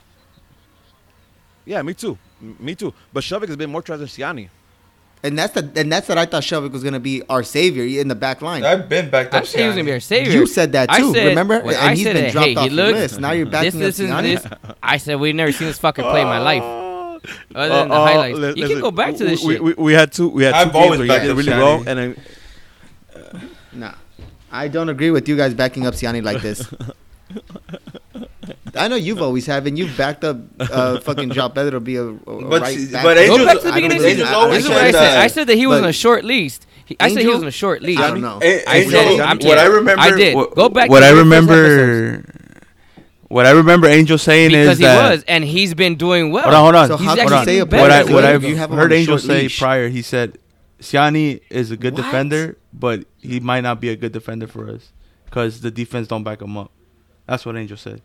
Yeah, me too. M- Me too. But Shovik has been more trash than Siani.
And that's the and that's what I thought Shelvick was gonna be our savior in the back line.
I've been backed
I
up.
said he was gonna be our savior.
You said that
I
too,
said-
remember?
well,
and
I
he's
said
been
that,
dropped
hey,
off
he
the
looks-
list. Now you're
This,
backing
this,
up
is,
Siani.
this. I said we've never seen this fucker play in my life. Other than the
Uh, uh,
highlights,
li-
you
listen,
can go back to this
we,
shit.
We, we had two. We had
I've
two
always
games where he
backed
did
up
really
Siani.
well, and then
Nah, I don't agree with you guys backing up Siani like this. I know you've always have, and you've backed up uh, fucking João Pedro to be a, a, a
But
right
see-
back.
but
Go
Angels-
back to the
I
beginning of
don't
the
believe
season.
Angels always
This is what I
said
said.
that.
I said that he was
But-
on a short lease. He, I said he
Angel?
was on a short lease.
I don't know.
A-
I
Angel,
said- I'm
what I
kidding.
remember,
I did.
What,
Go back
What
to
I
the first
remember, what I remember, Angel saying
Because
is
he
that.
was, and he's been doing well.
Hold on, hold on.
So
He's
how can
actually
you say a
better
what I
than
what
him.
I've
you have him
heard
on a
Angel
short
say
leash?
prior, he said Siani is a good
What?
defender, but he might not be a good defender for us because the defense don't back him up. That's what Angel said.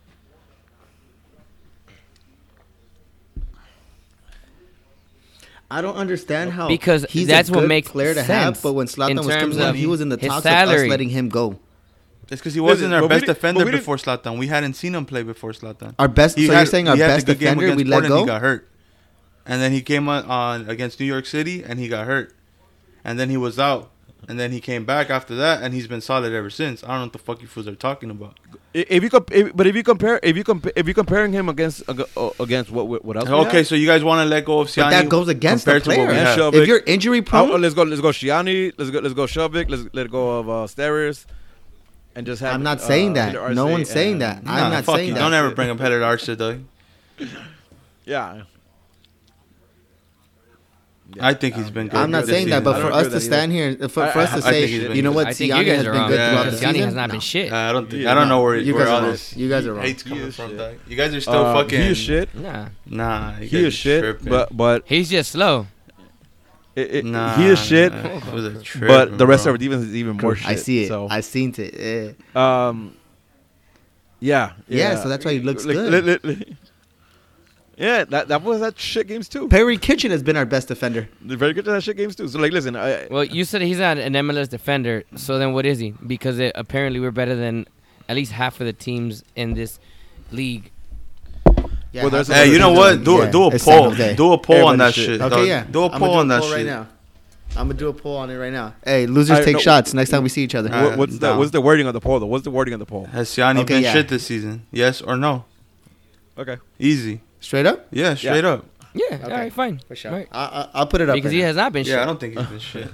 I don't understand how
Because
he's
that's
a
what
good
makes
player to
sense
have, but when
in
Zlatan was
terms
coming in,
of
he was in the
his
talks of us
salary.
letting him go.
It's because he
Listen,
wasn't our
but we
best
didn't-
defender
but we didn't-
before Zlatan. We hadn't seen him play before Zlatan.
Our best.
He
so
had-
you're saying our
he had
best
the good game
defender we
against
let
Portland,
go?
He got hurt, and then he came on, on against New York City and he got hurt, and then he was out, and then he came back after that, and he's been solid ever since. I don't know what the fuck you fools are talking about.
I- if you comp- if, but if you compare if you compa- if you comparing him against ag- uh, against what what what else? we
Okay,
have?
so you guys want to let go of Siani?
But that goes against the
compared to what
player.
we
Yeah,
have?
sure.
If you're injury
Oh,
prone,
let's go. Let's go. Shiani. Let's go. Let's go. Shovik. Let's let go of uh, Steris, and just have.
I'm not
uh,
saying that.
Peter
No
Arce
one's saying
and-
that.
Nah,
I'm not
fuck
saying
you.
that.
Don't ever bring up Peter Arce, though.
Yeah.
I think he's been good.
I'm not
this
saying that,
season.
but
I
for
don't
us
agree
to
with that
stand here, for, for
I-
us
I-
to
I
say,
think he's been
you know
good.
what,
I think
Siani
you guys
has
are
been
wrong.
good
Yeah,
throughout the
Because
season.
Siani has not
No.
been shit.
Uh, I don't think.
Yeah,
I don't
no.
know where,
You
where
guys
all
are wrong.
this
You guys are wrong.
hate's
He
coming
is
from.
shit.
Dog. You guys are still
Uh,
fucking.
He is shit.
Nah,
Nah, you
He
guys
is shit.
tripping.
But but
he's just slow.
it, it,
Nah,
he is shit.
nah, it was a trip,
But the rest
bro.
of our defense is even more shit.
I see it.
So
I seen it. Eh.
um, yeah,
Yeah, so that's why he looks
Like,
good.
li- li- li- Yeah, that that was that shit games too.
Perry Kitchen has been our best defender.
They're very good at that shit games too. So like, listen, I,
Well, you said he's not an M L S defender, so then what is he? Because it, apparently we're better than at least half of the teams in this league.
Yeah,
Well, there's
half
Hey,
of
you
the
know
teams
what?
are-
Do
yeah,
do a
it's San
poll.
Jose.
Do a poll on that
Everybody
shit.
shit.
dog.
Okay, yeah.
Do a
I'ma
poll on that
poll right
shit.
now. I'm gonna do a poll on it right now. Hey, losers
I-
take
no,
shots next time we see each other.
Alright.
what, what's the
down.
what's the wording of the poll though? What's the wording of the poll?
Has Siani
Okay,
been
yeah.
shit this season? Yes or no?
Okay.
Easy.
Straight up?
Yeah, straight up.
Yeah,
Okay.
all right, fine.
For sure.
Right.
I, I, I'll put it up.
Because
right
he
now.
has not been
Yeah,
shit.
I don't think he's been shit.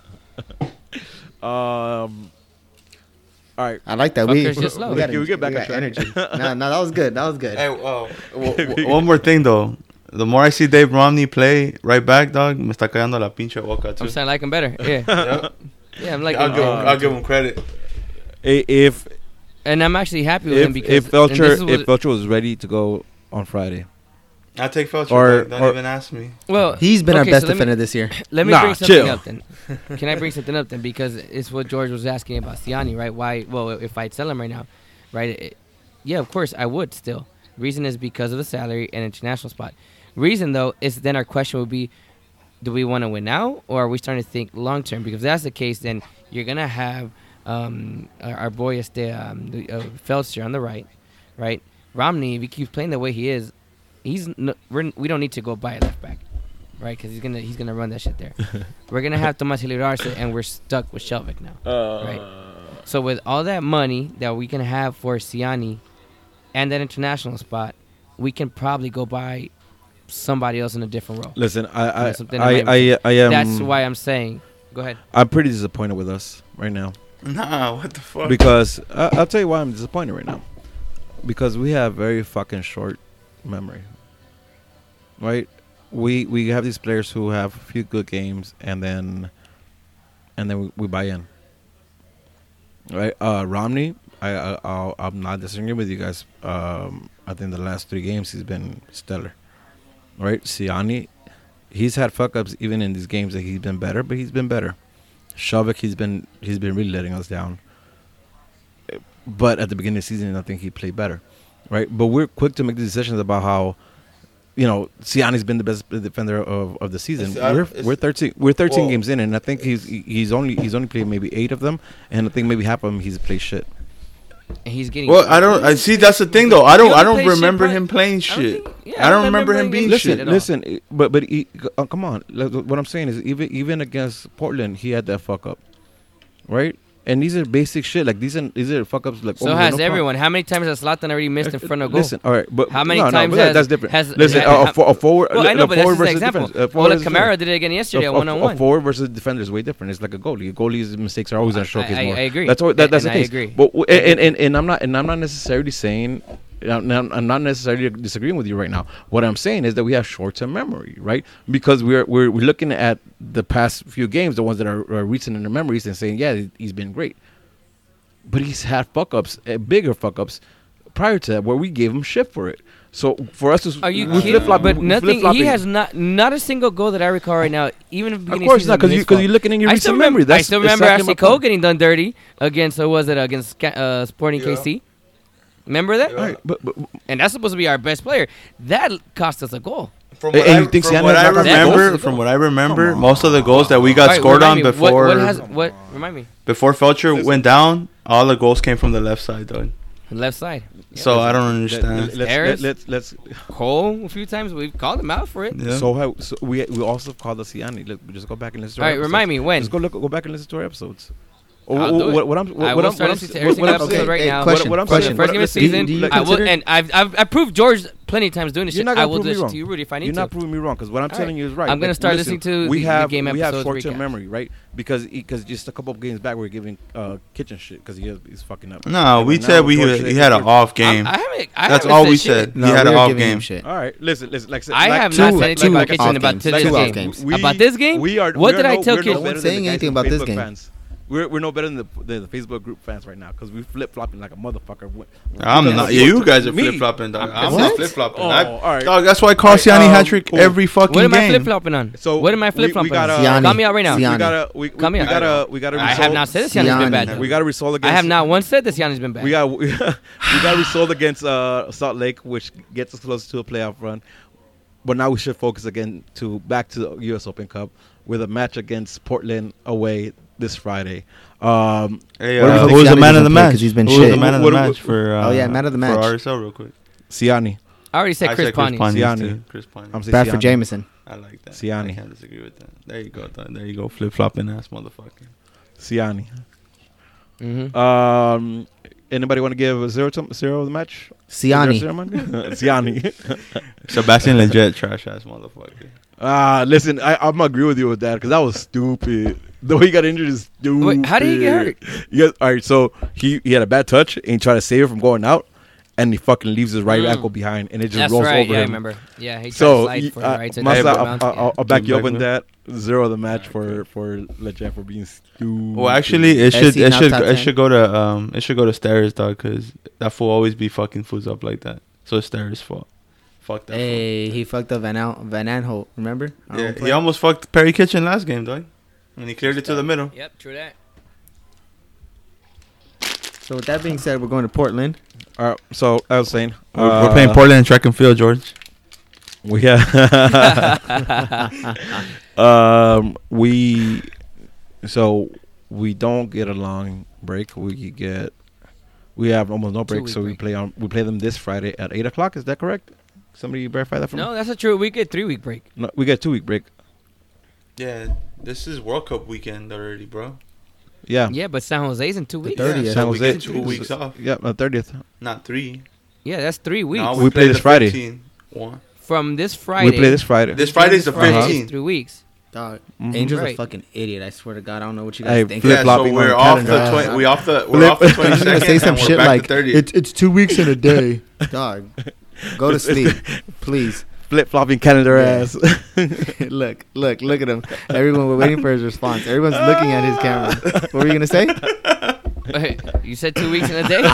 Um. All right.
I like that. We,
Fuckers just slow.
we got,
We get back
we
on
got
track.
energy. no, no, that was good. That was good.
Hey, oh, w- w- one more thing though. The more I see Dave Romney play right back, dog, me está cayendo la pinche boca too.
I'm starting to like him better. Yeah,
Yep.
yeah, I'm like
I'll,
him.
give him,
uh,
I'll give him credit.
I- If
And I'm actually happy with him
if
because
if
and
Felcher
this is what-
if Felcher was ready to go on Friday,
I'll take Felcher.
Or-
dog. Don't
or-
even ask me.
well,
He's been
okay,
our best
so let me-
defender this year.
Let me
Nah,
bring something
chill.
up then. Can I bring something up then? Because it's what George was asking about Siani, right? Why? Well, if I'd sell him right now, right? It, yeah, of course I would still. Reason is because of the salary and international spot. Reason though is then our question would be, do we want to win now or are we starting to think long term? Because if that's the case, then you're gonna have um, our, our boy este, um, the, uh, Felster on the right, right? Romney, if he keeps playing the way he is, he's no, we're, we don't need to go buy a left back. Right, because he's gonna he's gonna run that shit there. We're gonna have Tomas Hilirarse, and we're stuck with Shelvick now.
uh,
Right. So with all that money that we can have for Siani, and that international spot, we can probably go buy somebody else in a different role.
Listen, I I
Something
I,
that
I, I am.
That's why I'm saying. Go ahead.
I'm pretty disappointed with us right now
Nah, what the fuck?
because I, I'll tell you why I'm disappointed right now. Because we have very fucking short memory. Right. We we have these players who have a few good games and then and then we, we buy in. Right, uh, Romney. I, I I'll, I'm not disagreeing with you guys. Um, I think the last three games he's been stellar. Right, Siani, he's had fuck ups even in these games that he's been better, but he's been better. Shelvick, he's been he's been really letting us down. But at the beginning of the season, I think he played better. Right, but we're quick to make the decisions about how. You know, Siani's been the best defender of, of the season.
It's, uh,
we're
it's-
we're thirteen we're thirteen
well-
games in, and I think he's he's only he's only played maybe eight of them, and I think maybe half of them he's played shit.
And he's getting.
Well, I don't. I see. That's the thing, though. I don't.
You
I
don't
don't
play shit,
remember
bro.
him playing
I don't
shit.
think- yeah,
I don't remember him
him
being
getting
Listen,
shit at all.
listen, i- but but he, uh, come on. Like, what I'm saying is, even even against Portland, he had that fuck up, right? And these are basic shit. Like these are these are fuck ups. Like
So
oh,
has
no problem.
everyone. How many times has Zlatan already missed in front of goal?
Listen, all right, but
How many
no, no,
times
but that-
has-
that's different.
has-
Listen,
ha-
a,
ha-
a, for- a forward.
Well, I know,
a
but that's
forward
just an
versus
example.
defense. A
Well,
forward
like
versus
Kamara
defense.
did it again yesterday
A-
at
a-
one on one.
A forward versus defender is way different. It's like a goalie. A goalie's mistakes are always gonna showcase
I-
more.
I agree.
That's all, that,
And-
that's
and
the
I
case.
agree.
But w- and, and and I'm not and I'm not necessarily saying. I'm not I'm not necessarily disagreeing with you right now. What I'm saying is that we have short-term memory, right? Because we're we're, we're looking at the past few games, the ones that are, are recent in our memories, and saying, yeah, he's been great. But he's had fuck-ups, uh, bigger fuck-ups, prior to that, where we gave him shit for it. So for us to
Are you
we
kidding?
flip-flop-
But
we
nothing. He
flip-flopping.
has not not a single goal that I recall right now. Even if
Of course not, because you because you're looking in your
I
recent
still remember.
memory.
I
That's
still remember
exactly
Ashley
my
Cole
point.
getting done dirty against. Uh, was it against Ca- uh, Sporting
Yeah.
K C? Remember that?
All right, but, but
And that's supposed to be our best player. That cost us a goal.
From
Hey,
what,
hey,
I,
you think
from
Siani
what
has
I
not gotten
remember,
goals?
from what I remember,
Come on.
most of the goals that we got
All right,
scored
remind
on
me, what-
before
What, has what? Remind me.
before Felcher
Listen.
went down, all the goals came from the left side, though.
Left side. Yeah.
So I don't
let,
understand.
let's,
Harris?
let, let's let's
Cole a few times. We've called him out for it.
Yeah.
so, how, so we we also called the Siani. Look, just go back and listen to
All
our
right,
episodes.
remind me when.
Just go look, go back and listen to our episodes. Or
I'll
what,
do it.
what, what I'm, what,
I
what
will
I'm,
start
what I'm,
listening to every
what
single
I'm
episode
saying-
right
hey,
now.
question,
what I'm
For the
saying-
first game of the
do you-
season,
do you
I will,
consider-
and I've, I've I proved George plenty of times doing this
You're
shit.
not gonna
I will
prove
do
me
this
wrong.
to you, Rudy, if I need
You're
to.
not proving me wrong because what I'm
All
telling
right.
you is right.
I'm gonna
But
start
listen,
listening to
we
the- the
have
game
we have
episodes
short-term
recap.
memory, right? Because because just a couple of games back we were giving uh, Kitchen shit because he has, he's fucking up.
No,
And
we
now
said we
George
he had an
Kitchen-
off
I'm-
game.
I haven't. I
That's
haven't
all
said
we
shit.
said.
No,
he had
we
an
were
off
giving him
game.
shit.
All right, listen, listen. Like,
I
like,
have
two-
not said anything
two
about Kitchen
off
about
games.
to
Two
this
off
game.
games.
We-
About this game?
We are.
What
we
did
are
I
no,
tell
we're
Kitchen?
no better
Don't
than
say
the guys
anything
in the
about this
Facebook
game.
Fans. We're we're no better than the the, the Facebook group fans right now because we flip flopping like a motherfucker. When-
I'm
because
not.
of
Yeah,
what-
you guys are
me.
flip flopping, dog. I'm
What?
not flip flopping.
Oh, all right.
Dog, that's why I call
All right,
Siani
um,
hat trick
cool.
every fucking
What am I
game.
flip flopping on?
So
what am I
we-
flip
we
flopping
gotta-
on?
Siani.
Call me out right now.
Siani.
We gotta we, we,
Come
we
here.
gotta we gotta.
I have
resolve-
not said that Siani's been bad.
Siani.
We gotta resolve against.
I have not once said that Siani's been bad.
We got we got resolved against uh, Salt Lake, which gets us close to a playoff run. but now we should focus again to back to the U S Open Cup with a match against Portland away this Friday. Um,
Hey,
What do you
uh,
think
who's the
Giannis
man of the
gonna play?
match?
'Cause he's been
Who was
shit.
the man of the
What- what-
match for? Uh,
Oh, yeah, man of the match.
for R S L, real quick.
Siani.
I already said
I
Chris
said Chris
Pontius.
Pontius
Siani.
too. Chris Pontius.
I'm saying
Bad for
Siani.
Jameson.
I like that.
Siani.
I can't disagree with that. There you go. There you go. Flip flopping ass motherfucker.
Siani.
Mm-hmm.
Um, anybody want to give a zero to zero of the match?
Siani.
Zero, zero, Siani.
Sebastian Legit, trash ass motherfucker.
Ah, listen, I, I'm agree with you with that because that was stupid. The way he got injured is stupid.
Wait, how did he get hurt?
Yeah, all right, so he, he had a bad touch and he tried to save it from going out, and he fucking leaves his right
Mm.
ankle behind, and it just
That's
rolls
right.
over
Yeah, I
him.
remember. Yeah, he tried to
So,
slide
he-
for the
uh,
right side.
Masa,
Hey,
I'll,
bounce,
I'll,
yeah.
I'll, I'll back you up
Back
on
me
that. Zero of the match for for Legend for being stupid.
Well, actually, it should
S C
it
now
should
top
it
ten.
should go to um it should go to Stairs, dog, because that fool always be fucking fools up like that. So it's Stairs' fault. Fuck that. fool.
Hey, he fucked up Van Al- Van Aanholt. Remember? I
Yeah,
don't
he
play.
almost fucked Perry Kitchen last game, dog. And he cleared it to the middle.
Yep, true that.
So with that being said, we're going to Portland.
All right, so I was saying
We're, we're
uh,
playing Portland in track and field, George.
We have um we so we don't get a long break. We get we have almost no break,
Two-week
so we
break.
play on we play them this Friday at eight o'clock. Is that correct? Somebody verify that for
No,
me.
that's not true. We get three week break.
No, we get two week break.
Yeah, this is World Cup weekend already, bro.
Yeah,
Yeah, but San Jose's in two
The
weeks.
thirtieth.
Yeah,
San
so we
Jose-
get two weeks off,
yeah, the thirtieth.
not three.
Yeah, that's three weeks.
No,
We play this
the
Friday.
fifteenth. One.
From this Friday.
We play this Friday.
This Friday's the
Friday is
fifteenth.
Three weeks.
Dog.
Mhm.
Angel's
Right.
a fucking idiot. I swear to God, I don't know what you guys
Hey,
think.
flip
Yeah, so
flopping
we're
on
off the
calendar.
twenty. We off the we're
Flip-
off the
He's
twenty
gonna
second.
say some
and we're
shit
back
like
to thirtieth.
it's it's two weeks in a day. Dog, go to sleep, please.
Flip flopping calendar
Yeah.
ass.
look, look, look at him. Everyone, we're waiting for his response. Everyone's looking at his camera. What were you gonna say?
Wait, you said two weeks in a day?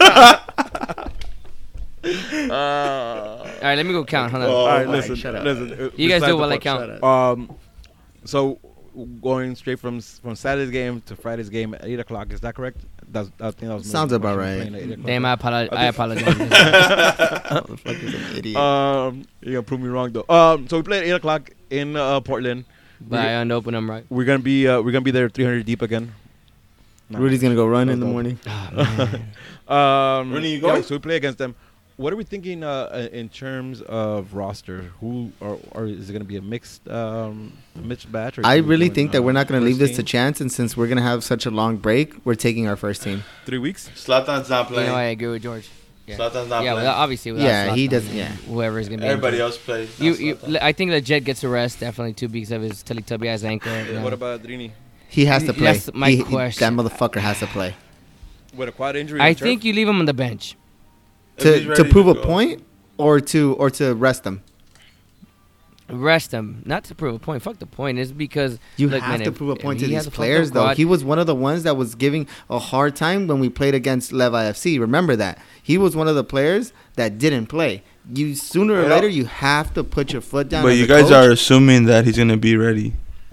All right, let me go count. Hold on.
All right,
All right,
listen,
shut up.
listen. uh,
You guys
besides
do
the
while I
fuck-
count.
Shut up.
Um, so going straight from from Saturday's game to Friday's game at eight o'clock. Is that correct? That's, I think that was
Sounds
maybe
about
playing
right.
at eight o'clock.
Damn, I, apolo- I apologize.
Motherfucker's an idiot.
Um, you're gonna prove me wrong though. Um, so we play at eight o'clock in uh, Portland.
but I unopened them right.
We're gonna be uh, we're gonna be there three hundred deep again. No.
Rudy's gonna go run in the
Hold on.
morning.
Um,
Rudy, you
yeah,
going?
so we play against them. What are we thinking uh, in terms of roster? Who or, or is it gonna be a mixed um, mixed batch? Or
I
is it
really
going,
think that
uh,
we're not gonna
first
leave this to
team?
chance, and since we're gonna have such a long break, we're taking our first team.
Three weeks.
Zlatan's not
You
playing.
know, I agree with George. Yeah,
Zlatan's not
yeah
playing.
well, obviously. Without
Yeah, he
Zlatan,
doesn't- yeah.
Whoever is gonna be.
Everybody
injured.
else plays.
You,
not
you,
Zlatan.
I think that Jet gets a rest. Definitely two weeks of his Teletubby ass ankle. you know.
What about Drini?
He has to play.
That's my
He-
question.
That motherfucker has to play
With a quad injury.
I
on turf?
think you leave him on the bench.
If he's
to
ready
to prove a
go.
point, or to or to rest him.
Rest him, not to prove a point. Fuck the point. It's because
You
look,
have
man,
to
if-
prove a
if
point to
he
these
has a fucked up
players, though.
quad-
He was one of the ones that was giving a hard time when we played against Lev I F C. Remember that. He was one of the players that didn't play. You sooner or
Yeah.
later you have to put your foot down.
But
as
you
a
guys
coach.
are assuming that he's gonna be ready.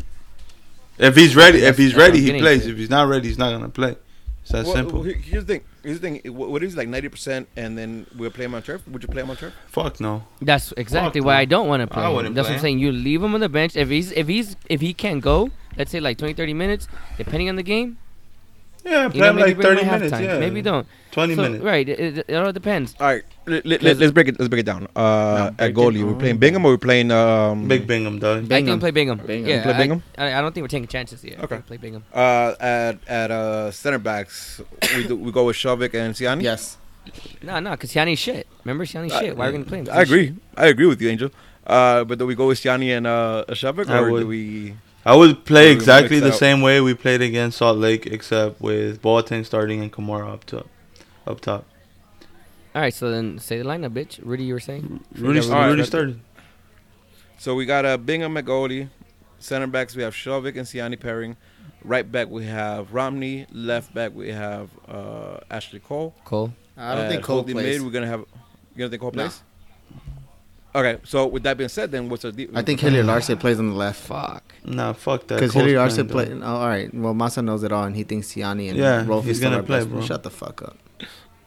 If he's ready, if
That's-
he's
that's what
ready,
I'm
he
getting
plays.
to.
If he's not ready, he's not gonna play. It's that
Well,
simple.
here- Here's the thing. Here's the thing. What what is like ninety percent, and then we'll play him on turf? Would you play him on turf?
Fuck no.
That's exactly
Fuck
why
no.
I don't want to play.
I
him.
wouldn't
That's
play
what I'm
him.
saying. You leave him on the bench. If he's if he's if he can't go, let's say like twenty, thirty minutes, depending on the game.
Yeah,
You
play
know,
him
maybe
like
bring him
thirty
at
minutes.
halftime.
Yeah,
Maybe don't.
Twenty
So,
minutes.
Right. It, it, it all depends.
All right, let, let,
Because-
let's break it. Let's break it down. Uh,
break
at
it
goalie, we're
down.
playing Bingham or we're playing um,
Big Bingham, dog.
I
Bingham.
think play Bingham.
Bingham.
Yeah,
Play
I-
Bingham?
I, I don't think we're taking chances yet. I
Okay.
think play Bingham.
Uh, at at uh, center backs, we do, we go with Shovik and Siani.
Yes.
No, no, because Siani's shit. Remember Siani's shit. Why are we gonna play him?
I agree. I agree with you, Angel. Uh, but do we go with Siani and uh, Shovik,
I
or
would.
do we?
I would play
We're gonna
exactly
mix
the
out.
same way we played against Salt Lake, except with Boateng starting and Kamara up top. Up top.
All right, so then say the lineup, bitch. Rudy, you were saying.
Rudy,
All right.
Rudy started.
So we got uh, Bingham at goalie. Center backs we have Shovik and Siani pairing. Right back we have Romney. Left back we have uh, Ashley Cole.
Cole.
I don't
Uh,
think Cole
holding
plays.
Mid, we're gonna have. You don't think Cole
No.
plays? Okay, so with that being said, then what's our deep?
I think Hilliard Larson plays on the left.
Fuck.
Nah, fuck that.
Because
Cole's
Hilliard Larson
playing,
play.
dog.
Oh, all right. Well, Massa knows it all, and he thinks Siani and
Yeah,
Rolf
he's
is still
gonna
our
play,
best.
bro.
Shut the fuck up.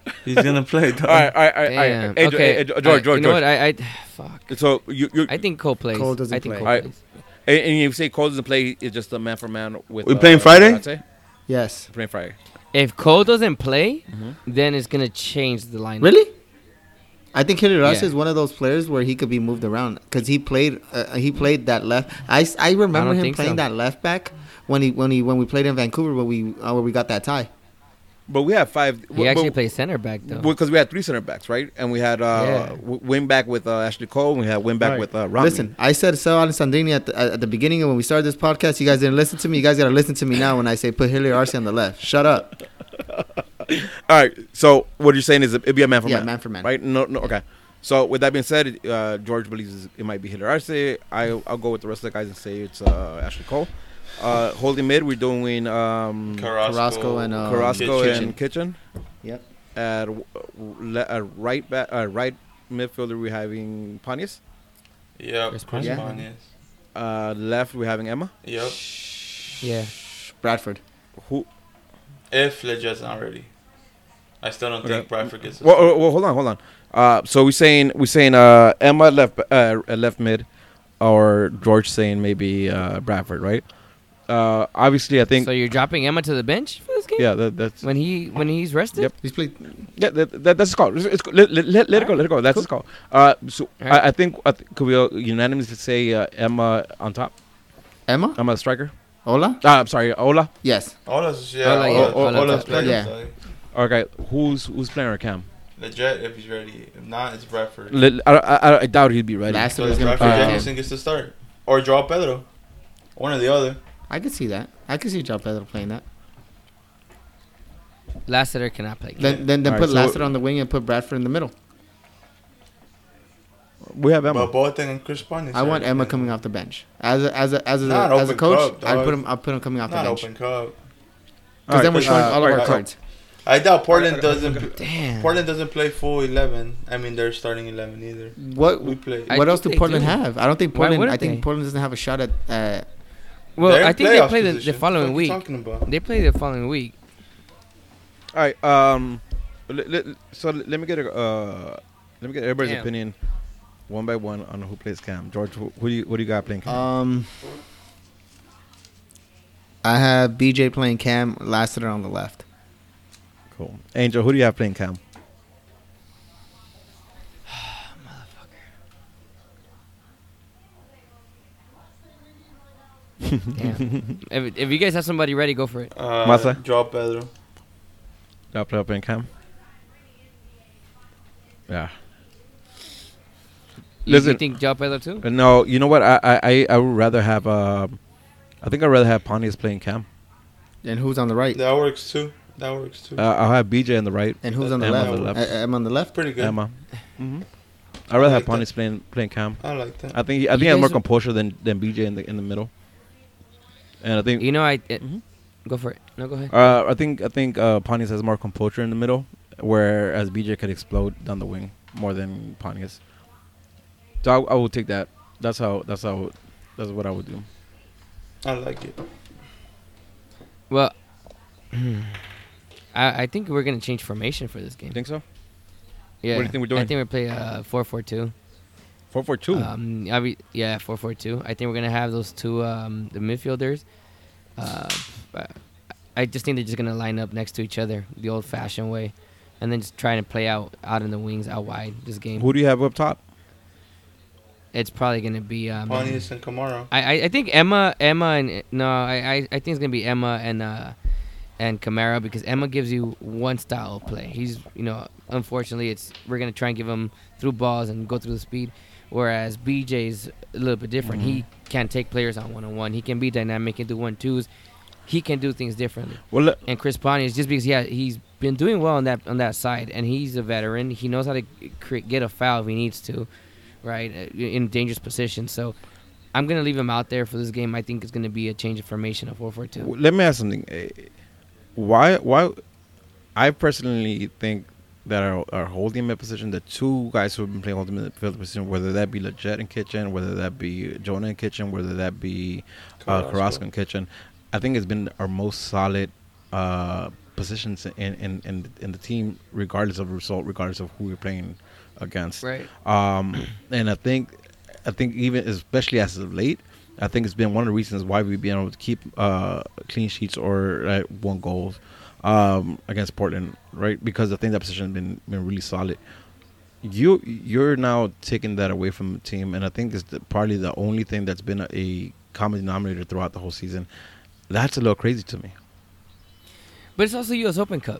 He's gonna play. Dog.
All right, all right, all right.
Damn.
Hey,
okay.
hey, George,
I-
George,
You
George.
know what? I, I fuck.
So you, you,
I think Cole plays.
Cole doesn't
I think
play.
Cole
Alright.
plays.
and, and you say Cole doesn't play. It's just a man for man with.
We
uh,
playing Friday?
Durante?
Yes.
Playing Friday.
If Cole doesn't play,
Mhm.
then it's gonna change the lineup.
Really? I think Hilly Rush
Yeah.
is one of those players where he could be moved around because he played uh, he played that left. I, s- I remember
don't
him
think
playing
so.
that left back when he when he when we played in Vancouver where we uh, where we got that tie.
But we have five.
He actually plays center back though.
because we had three center backs, right? And we had uh,
Yeah.
w- win back with uh, Ashley Cole. And we had win back
Right.
with uh, Romney.
Listen, I said so Alessandrini at the, at the beginning and when we started this podcast. You guys didn't listen to me. You guys got to listen to me now when I say put Hilly Arce on the left. Shut up.
All right. So what you're saying is it'd be a man for
Yeah,
man,
man for man.
right? No, no. Okay. So with that being said, uh, George believes it might be Hilary Arce. I I'll go with the rest of the guys and say it's uh, Ashley Cole. Uh, holding mid, we're doing um,
Carrasco and, uh,
Carrasco
Kitchen.
and Kitchen.
Yep.
At, uh, le- at right back, uh, right midfielder, we're having Pontius.
Yep.
Chris
Chris
Pontius.
Pontius.
Uh, left, we're having Emma.
Yep.
Yeah.
Bradford.
Who?
If Lejett's not ready, I still don't
Okay.
think Bradford gets.
Well, well, well, hold on, hold on. Uh, so we're saying we're saying uh, Emma left uh, left mid, or George saying maybe uh, Bradford, right? Uh, obviously, I think
So you're dropping Emma to the bench for this game?
yeah, that, that's
When he when he's rested?
Yep.
He's played.
yeah, that, that, that's called. It's, it's, let, let, let, let it go, let it go. That's
Cool.
called. Uh, so
Alright.
I, I think I th- could we all unanimously say uh, Emma on top?
Emma?
Emma the striker.
Ola?
Ah, I'm sorry, Ola.
Yes.
Ola's yeah.
Ola, yeah.
Ola,
Ola
Ola's
top.
playing.
Yeah.
Like,
Okay, who's who's playing our cam?
Leggett if he's ready. If not, it's Bradford.
Le- I, I, I doubt he'd be ready.
Last
So
was gonna
Bradford
play.
uh,
Jameson gets to start, or draw Pedro, one or the other.
I could see that. I could see João Pedro playing that.
Lassiter cannot play.
Then then, then
Alright,
put
so-
Lassiter on the wing and put Bradford in the middle.
We have Emma.
But Boateng and Chris Pontius.
I want
are-
Emma coming off the bench as a as a as a,
Not
as a
open
coach.
cup,
I'd
dog.
put him. I'll put him coming off the
Not
bench
open cup.
because then we're
Alright,
showing
uh,
all of
alright,
our
so-
cards.
I doubt Portland doesn't.
Damn.
Portland doesn't play full eleven. I mean, they're starting eleven either.
What
We play.
I
what
think
else do
they
Portland
do.
have? I don't think
Why
Portland.
wouldn't
I think
they?
Portland doesn't have a shot at. Uh,
Well,
They're in
I think they
playoff
play the, the
position.
following
What are you
week.
talking about?
They play the following week.
All right. Um. Let, let, so let me get a uh, let me get everybody's
Damn.
opinion, one by one, on who plays Cam. George, who, who do you what do you got playing Cam?
um, I have B J playing Cam, Lassiter on the left.
Cool. Angel, who do you have playing Cam?
Damn. if, if you guys have somebody ready, go for it.
Uh,
Massa?
Draw Pedro.
Y'all play playing Cam. Yeah.
You,
Listen.
you think João Pedro too?
Uh, No, you know what? I I I, I would rather have um, I think I'd rather have Pontius playing Cam.
And who's on the right?
That works too. That works too.
Uh, I'll have B J on the right.
And who's on the
Emma
left?
on the left.
Uh, Emma on the left.
Pretty good.
Emma. Mm-hmm. I'd rather
I
have
like
Pontius playing playing Cam.
I like that.
I think he, I
You
think he has more
guys-
composure than, than B J in the in the middle. And I think
You know, I it,
Mhm.
go for it. No, go ahead.
uh, I think I think uh, Pontius has more composure in the middle, whereas B J could explode down the wing more than Pontius. So I, I would take that. That's how that's how that's what I would do.
I like it.
Well, I I think we're gonna change formation for this game.
You think so?
Yeah.
what do you think we're doing?
I think we're play uh four four two.
Four four two.
Um, I be, yeah, four four two. I think we're gonna have those two um the midfielders. Uh, I- I just think they're just gonna line up next to each other the old-fashioned way, and then just trying to play out out in the wings, out wide. This game,
Who do you have up top?
it's probably gonna be um.
Pontius and Kamara.
I, I I think Emma Emma and no I, I I think it's gonna be Emma and uh and Kamara because Emma gives you one style of play. He's you know unfortunately it's we're gonna try and give him through balls and go through the speed, whereas B J's a little bit different.
Mhm.
He can take players on one on one. He can be dynamic and do one twos. He can do things differently.
Well, le-
And Chris Pontius just because yeah he's been doing well on that on that side and he's a veteran. He knows how to create, get a foul if he needs to, right uh, in dangerous positions. So. I'm gonna leave him out there for this game. I think it's gonna be a change of formation of four four two.
w- let me ask something. Eh, Why why? I personally think that our, our holding mid position, the two guys who have been playing holding midfield position, whether that be Leggett and Kitchen, whether that be Jonah and Kitchen, whether that be uh,
Carrasco.
Carrasco and Kitchen, I think it's been our most solid uh,
positions in, in, in, in the team, regardless of the result, regardless of who you're playing against.
Right.
Um, and I think, I think even especially as of late, I think it's been one of the reasons why we've been able to keep uh, clean sheets or uh, one goals um, against Portland, right? Because I think that position has been been really solid. You you're now taking that away from the team, and I think it's the, probably the only thing that's been a, a common denominator throughout the whole season. That's a little crazy to me.
But it's also U S Open Cup.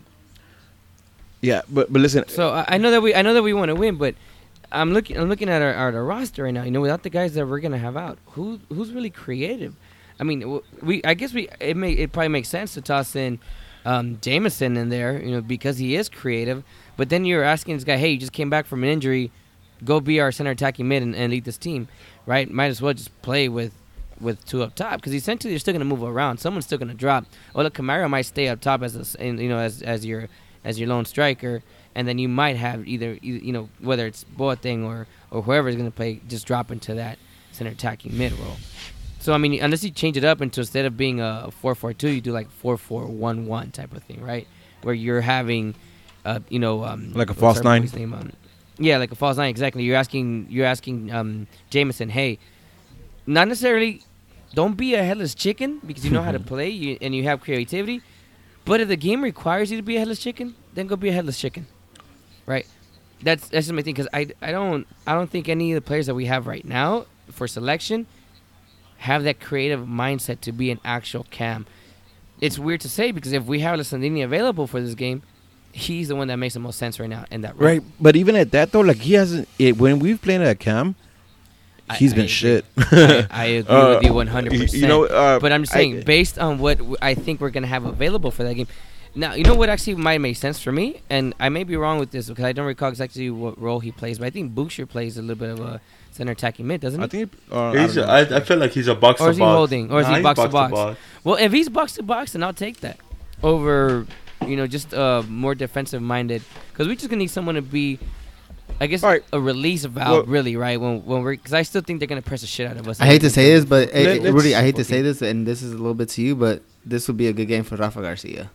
Yeah, but but listen.
So I, I know that we I know that we want to win, but I'm looking I'm looking at our, our, our roster right now. You know, without the guys that we're gonna have out, who who's really creative? I mean, w- we I guess we it may it probably makes sense to toss in um, Jameson in there, you know, because he is creative. But then you're asking this guy, hey, you just came back from an injury, go be our center attacking mid and, and lead this team, right? Might as well just play with with two up top, because essentially you're still gonna move around. Someone's still gonna drop. Ola Kamara might stay up top as a, s- and, you know as as your as your lone striker, and then you might have either, either you know whether it's Boateng or or whoever's gonna play, just drop into that center attacking mid role. So I mean, unless you change it up into, instead of being a four four two, you do like four four one one type of thing, right? Where you're having, uh, you know, um,
Like a
what's
false
our
nine?
boy's name? Um, yeah, like a false nine, exactly. You're asking, you're asking um, Jameson, hey, not necessarily, don't be a headless chicken because you know how to play you, and you have creativity. But if the game requires you to be a headless chicken, then go be a headless chicken, right? That's that's just my thing, because I, I don't I don't think any of the players that we have right now for selection have that creative mindset to be an actual cam. It's weird to say, because if we have Sandini available for this game, he's the one that makes the most sense right now in that role.
Right, but even at that though, like he hasn't. It, when we've played at Cam,
I-
he's
I
been
agree.
shit.
I, I agree
Uh,
with you one hundred percent.
You know, uh,
But I'm just saying,
I-
based on what w- I think we're going to have available for that game. Now, you know what actually might make sense for me? And I may be wrong with this because I don't recall exactly what role he plays, but I think Boucher plays a little bit of a center attacking mid, doesn't he?
I think. Uh,
He's,
I, don't
I,
know.
I feel like he's a box
Or
to
is he
box.
holding? Or is
Nah,
he
he's
box to box? Well, if he's box to box, then I'll take that over, you know, just uh, more defensive minded. Because we're just going to need someone to be, I guess,
All right.
a release valve,
Well-
really, right? When when we're, because I still think they're going to press the shit out of us.
I hate to say this, but eh,
Let-
eh,
let's-
Rudy, I hate to say this, and this is a little bit to you, but this would be a good game for Rafa Garcia.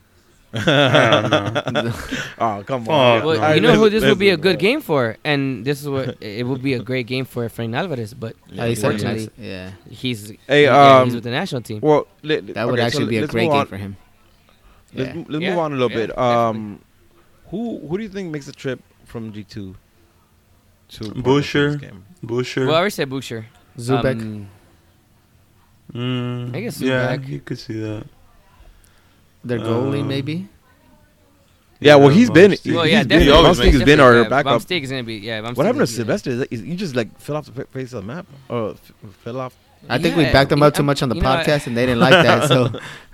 Oh come
Fuck.
on!
Well,
No.
you know who this
Listen,
would be a
bro.
good game for, and this is what it would be a great game for Efrain Alvarez, but
Oh, he said
unfortunately,
nice. Yeah,
he's
Hey,
yeah,
um,
he's with the national team.
Well, let,
that would
okay, so
actually be a
let's
great
move
game
on.
for him.
Let's,
Yeah.
let's
Yeah,
move on a little
yeah,
bit. Um, who who do you think makes the trip from G two to Portland for
Boucher.
this game?
Boucher.
Well, I already said Boucher.
Zubek.
Um,
Mm,
I guess
yeah,
Zubak.
you could see that.
Their goalie,
Um,
maybe.
Yeah, well, he's been.
Bumstead.
well,
he's
yeah,
been-
definitely.
always
Bumstead has
definitely,
been our
yeah,
backup.
Bumstead is going to be, yeah.
What
Bumstead
happened to
is gonna be
Sylvester? Is he just like fell off the fa- face of the map, or f- fell off?
I think we
Yeah,
backed them
yeah,
up too
I'm-
much on the
you know, I-
podcast, and they didn't like that. So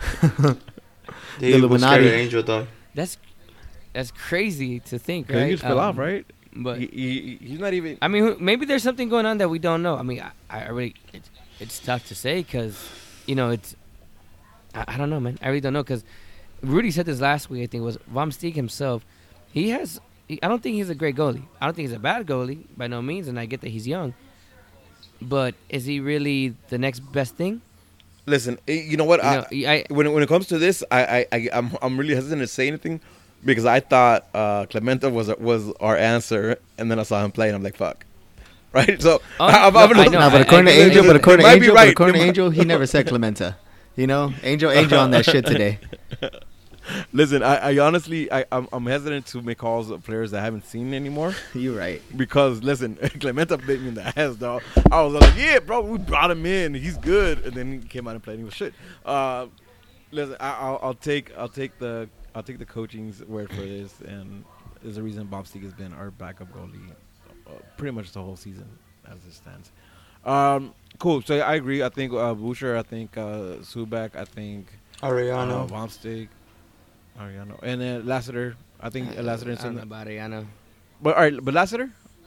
They
The
was scared of
Illuminati.
Angel, dog.
That's that's crazy to think,
Because
right?
he just fell
Um,
off, right?
But
he, he, he's not even.
I mean, who- maybe there's something going on that we don't know. I mean, I, I really, it's, it's tough to say because, you know, it's, I, I don't know, man. I really don't know because Rudy said this last week. I think was Vom Steeg himself. He has. He, I don't think he's a great goalie. I don't think he's a bad goalie by no means, and I get that he's young. But is he really the next best thing?
Listen, eh, you know what?
You
I,
know, I,
when it, when it comes to this, I, I, I I'm I'm really hesitant to say anything because I thought uh, Clementa was was our answer, and then I saw him play, and I'm like, fuck, right? So
Oh,
I, I'm,
no,
I'm
I
gonna-
know.
no, but
I-
according
I
to
get
Angel,
it.
but according
It
to
might be
Angel,
right.
but according
It
to
might-
Angel, he never said Clementa. You know, Angel, Angel on that shit today.
Listen, I, I honestly, I, I'm, I'm hesitant to make calls of players that I haven't seen anymore
You're right.
because, listen, Clementa bit me in the ass, dog. I was like, yeah, bro, we brought him in, he's good, and then he came out and played, and he was shit. Uh, listen, I, I'll, I'll take, I'll take the, I'll take the coaching's word for this, and there's a reason Bob Steeg has been our backup goalie uh, pretty much the whole season as it stands. Um, cool. So I agree. I think uh, Boucher. I think uh, Subak. I think uh,
Ariano.
Vomsteak, Ariano, and then Lassiter. I think uh, Lassiter.
I
And
don't
some,
know about it. I know.
but all right, but Lassiter.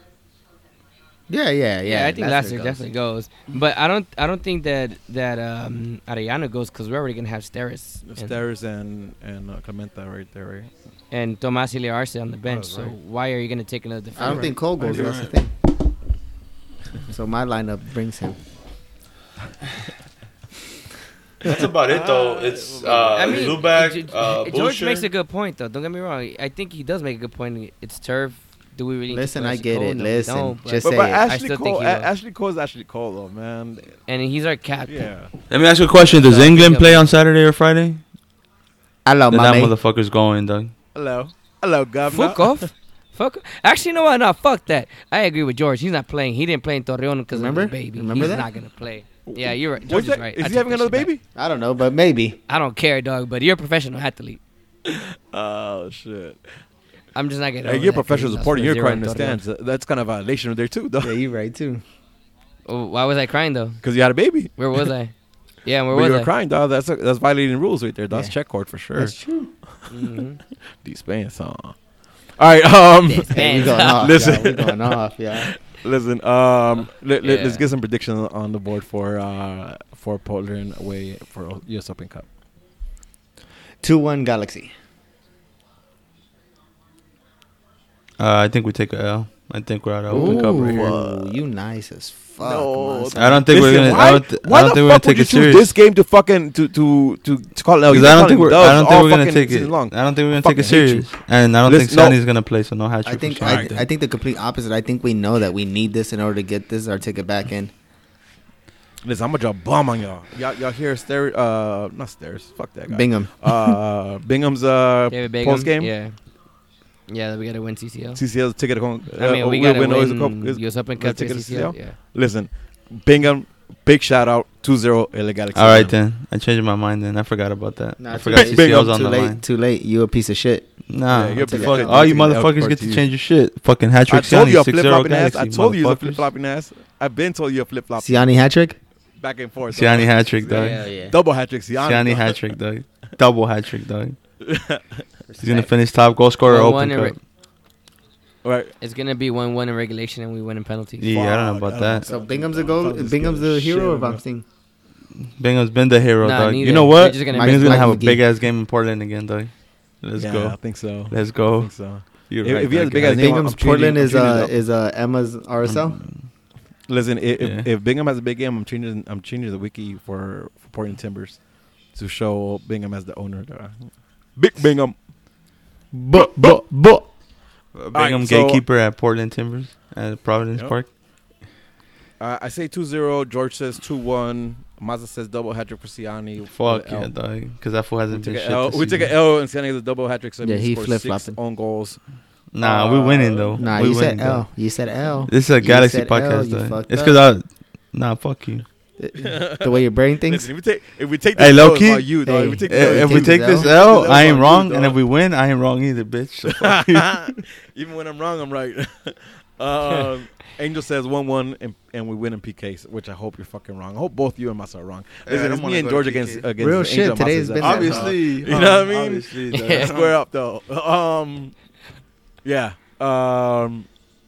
Yeah, yeah, yeah.
Yeah, I think Lassiter
goes.
definitely goes, but I don't. I don't think that that um, Arellano goes because we're already gonna have Steris and,
Steris and and uh, Clementa right there, right?
and Tomas Iliarce on the bench.
Oh,
so
right.
why are you gonna take another defender?
I don't think Cole goes.
You're
That's the
right.
thing. So my lineup brings him.
That's about it, though. It's uh,
I mean,
Lubac,
G- G-
uh,
George
Boucher.
makes a good point, though. Don't get me wrong. I think he does make a good point. It's turf. Do we really need to
Listen,
put
I
Ashley
get
Cole?
it.
No, we
Listen,
don't, but-
just
But,
say
but
it.
Ashley
still
Cole,
think he
A-
will.
Ashley Cole is Ashley Cole, though, man.
and he's our captain.
Yeah.
Let me ask you a question. Does
So I
England
think
play
of-
on Saturday or Friday?
Hello,
Then
my
that
mate.
motherfucker's going, Doug.
Hello. Hello, governor.
Fuck off. Fuck. Actually, you know what? No, fuck that. I agree with George. He's not playing. He didn't play in Torreon because of
Remember?
his baby.
Remember
He's
that?
not gonna play. Yeah, you're right.
What's
George is
that?
right.
Is
I
he
take
having
that
another
shit back.
baby?
I don't know, but maybe.
I don't care, dog. But you're a professional athlete.
Oh, shit.
I'm just not getting.
Hey,
over
you're a
that 'cause
professional
he lost
supporter.
four
You're
zero
crying in the
in Torreon.
stands. That's kind of a violation there, too, though.
Yeah, you're right too.
Oh, why was I crying though?
Because you had a baby.
Where was I? Yeah, where
But
was
you were
I?
crying, dog. That's, that's violating rules right there. That's
Yeah.
check court for sure.
That's true.
Mhm.
These Spanish song. All right. Um,
This
Hey, we
man's
going
out.
off.
Listen.
Yeah, we going off. Yeah.
listen. Um, let, let,
Yeah.
let's get some predictions on the board for uh for Portland away for U S Open Cup.
Two one Galaxy.
Uh, I think we take a L. I think we're out of Open Cup right here.
Ooh, you nice as fuck.
No.
Monster.
I don't think we're
Listen,
gonna.
why,
I don't, th-
why
I don't
the
think we're gonna
fuck would
take
you
it
choose
serious.
this game to fucking to to to, to call it?
Because I don't think we're. I don't think we're gonna take it.
Long.
I don't think we're gonna
Fucking
take it
hate
serious. And I don't
Listen,
think
no.
Sonny's gonna play, so no hat
I
trick.
think
for
I,
Sonny.
I think the complete opposite. I think we know that we need this in order to get this our ticket back in.
Listen, I'm gonna drop bomb on y'all. Y'all, y'all hear stairs? Uh, not stairs. Fuck that guy.
Bingham.
Uh, Bingham's uh
David Beckham.
post game.
Yeah. Yeah, we gotta win C C L.
C C L's ticket. Uh,
I mean, we
uh,
gotta
win
win,
the Cup- is-
U S Open
the
Cup to
ticket to
C C L.
C C L?
Yeah.
Listen, Bingham, big shout out, two zero L A Galaxy.
All right then. I changed my mind then. I forgot about that.
Nah,
I
too
forgot
late.
C C L's on
too
the
late.
line.
Too late. You a piece of shit.
Nah,
Yeah, you're
what the
a
fuck?
piece of
All you
shit.
motherfuckers
L
get to
F
change your shit. Fucking hat
I
trick.
told you a
six
flip
zero
flopping ass. I
Galaxy,
told you a
motherfuckers.
flip flopping ass. I've been told you a flip flop.
Siani hat trick.
Back and forth.
Siani hat trick, dog.
yeah.
Double hat trick. Siani.
Siani hat trick, dog. Double hat trick, dog. He's gonna finish top goal scorer
One,
Open
one, and
Cup.
re-
All right.
It's gonna be one one in regulation, and we win in penalties.
Yeah, I don't know
Fuck,
about
I don't
that.
So Bingham's the goal.
I'm just
Bingham's
scared
the
of
hero
shit,
of
bro.
Bingham's.
Bingham's been the hero,
Nah,
dog.
neither.
You know
They're
what?
just gonna
Bingham's
miss
gonna have a
Mike
big
McGee.
ass game in Portland again, dog. Let's
yeah,
go.
I think so.
Let's
I
go.
think so.
You're
If-
right,
if he has a
dog.
big ass name,
Bingham's
I'm changing-
Portland
I'm
is
changing it
uh
up.
is uh Emma's R S L.
Listen, if,
Yeah.
if, if Bingham has a big game, I'm changing. I'm changing the wiki for, for Portland Timbers to show Bingham as the owner. Uh, Big Bingham.
But but but.
Bingham
Alright, so-
gatekeeper at Portland Timbers at Providence
Yep.
Park.
Uh, I say two zero. George says two one. Mazda says double hat trick for Siani.
Fuck
With a
yeah,
L.
dog. Because that fool
We
hasn't
took
been
an
shit.
L.
this
We took an
season.
L and Siani has a double hat trick. So
Yeah,
he
he
scored
flip-flopping.
six own goals.
Nah, we winning though.
Nah,
we
you said
winning, though.
L. You said L.
This is a
You
Galaxy
said L,
podcast,
you
though.
fucked
It's
up.
because I. Nah, fuck you.
The way your brain thinks.
Listen, if we take if we take
Hey,
this
low
L, it's
key.
about you, dog.
Hey.
If we take
Eh,
this
If
L,
we
take
take
this
this
L,
L, I ain't
you,
wrong, and
dog.
if we win, I ain't wrong either, bitch. So fuck you.
even when I'm wrong, I'm right. um, Angel says one one and, and we win in P Ks, which I hope you're fucking wrong. I hope both you and Masa are wrong.
Yeah, I
Listen,
don't
it's
wanna
me and
go to
George
P K.
against against
Real
Angel
shit,
and
today's
Masa's
been
ass.
that,
Obviously,
You know what I mean?
Obviously, dog.
Yeah.
Square up though. Um, yeah. Um,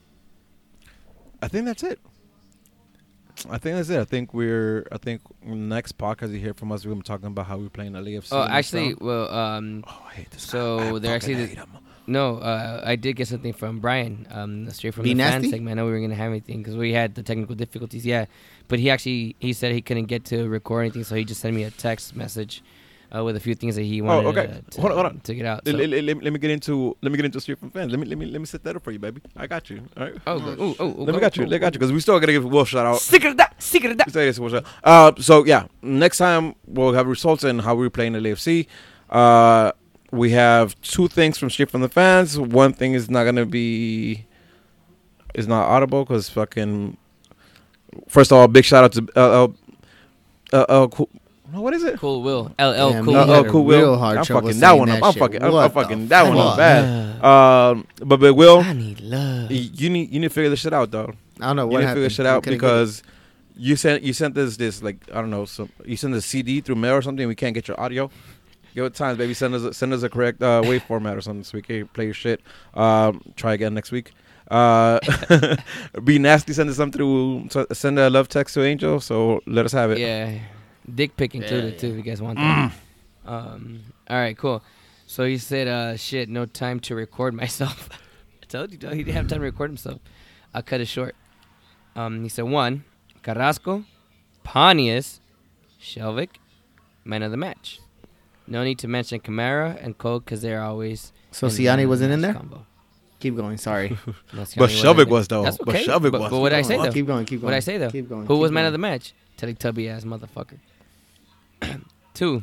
I think that's it. I think that's it. I think we're. I think next podcast you hear from us, we're gonna be talking about how we're playing L A F C.
Oh,
and
actually,
stuff.
well, um,
oh, I hate this.
so
guy. I
they're
fucking
actually
hate him.
no, uh, I did get something from Brian, um, straight from
Be
the fan
nasty?
segment. I know we were gonna have anything because we had the technical difficulties. Yeah, but he actually he said he couldn't get to record anything, so he just sent me a text message uh, with a few things that he wanted
okay.
uh, to,
Hold on, hold on.
to get out.
Let,
So.
let- let- let me get into let me get into Street from Fans. Let me let me let me set that up for you, baby. I got you. All right.
Oh, go- ooh, ooh, ooh,
Let me
go,
got you.
go,
Let me got
go.
you because we still gotta give Wolf shout out.
Secret that, secret that.
We still gotta give Wolf shout out. Uh, so yeah, next time we'll have results and how we're playing L A F C. Uh, we have two things from Street from the Fans. One thing is not gonna be is not audible because fucking. First of all, big shout out to uh, uh, uh, uh cool. No, what is it?
Cool Will, L L
Damn,
Cool
you
Uh,
Will.
oh,
had a
cool Will.
real hard
I'm
trouble
fucking that
saying
one
that
up. I'm
shit.
fucking. I'm,
What
I'm
the
fucking that one up
fuck?
bad. Um, but but Will,
I need love.
y- you need you need to figure this shit out, though.
I don't know
You
what
need to
happened.
figure shit
We
out
couldn't get
because you sent you sent this this like I don't know some you sent a C D through mail or something. We can't get your audio. Give it times, baby. Send us a, send us a correct uh, wave format or something so we can play your shit. Um, try again next week. Uh, be nasty. Send us something through. So send a love text to Angel. So let us have it.
Yeah, dick pic included
yeah.
too. If you guys want that. Um. All right. Cool. So he said, uh, "Shit, no time to record myself." I told you, dog, he didn't have time to record himself. I'll cut it short. Um. He said one, Carrasco, Pontius, Shelvick, man of the match. No need to mention Kamara and Cole because they're always.
So
in the
Siani
man of the
wasn't in
match
there?
combo.
Keep going. Sorry.
No,
But
Siani wasn't
Shelvick
in there.
was, though.
That's
But
okay.
Shelvick
but,
was.
But what I say
Keep
though?
Keep going. Keep going.
What I say though?
Keep going.
Who
keep
was man
going.
of the match? Teletubby ass motherfucker. Two.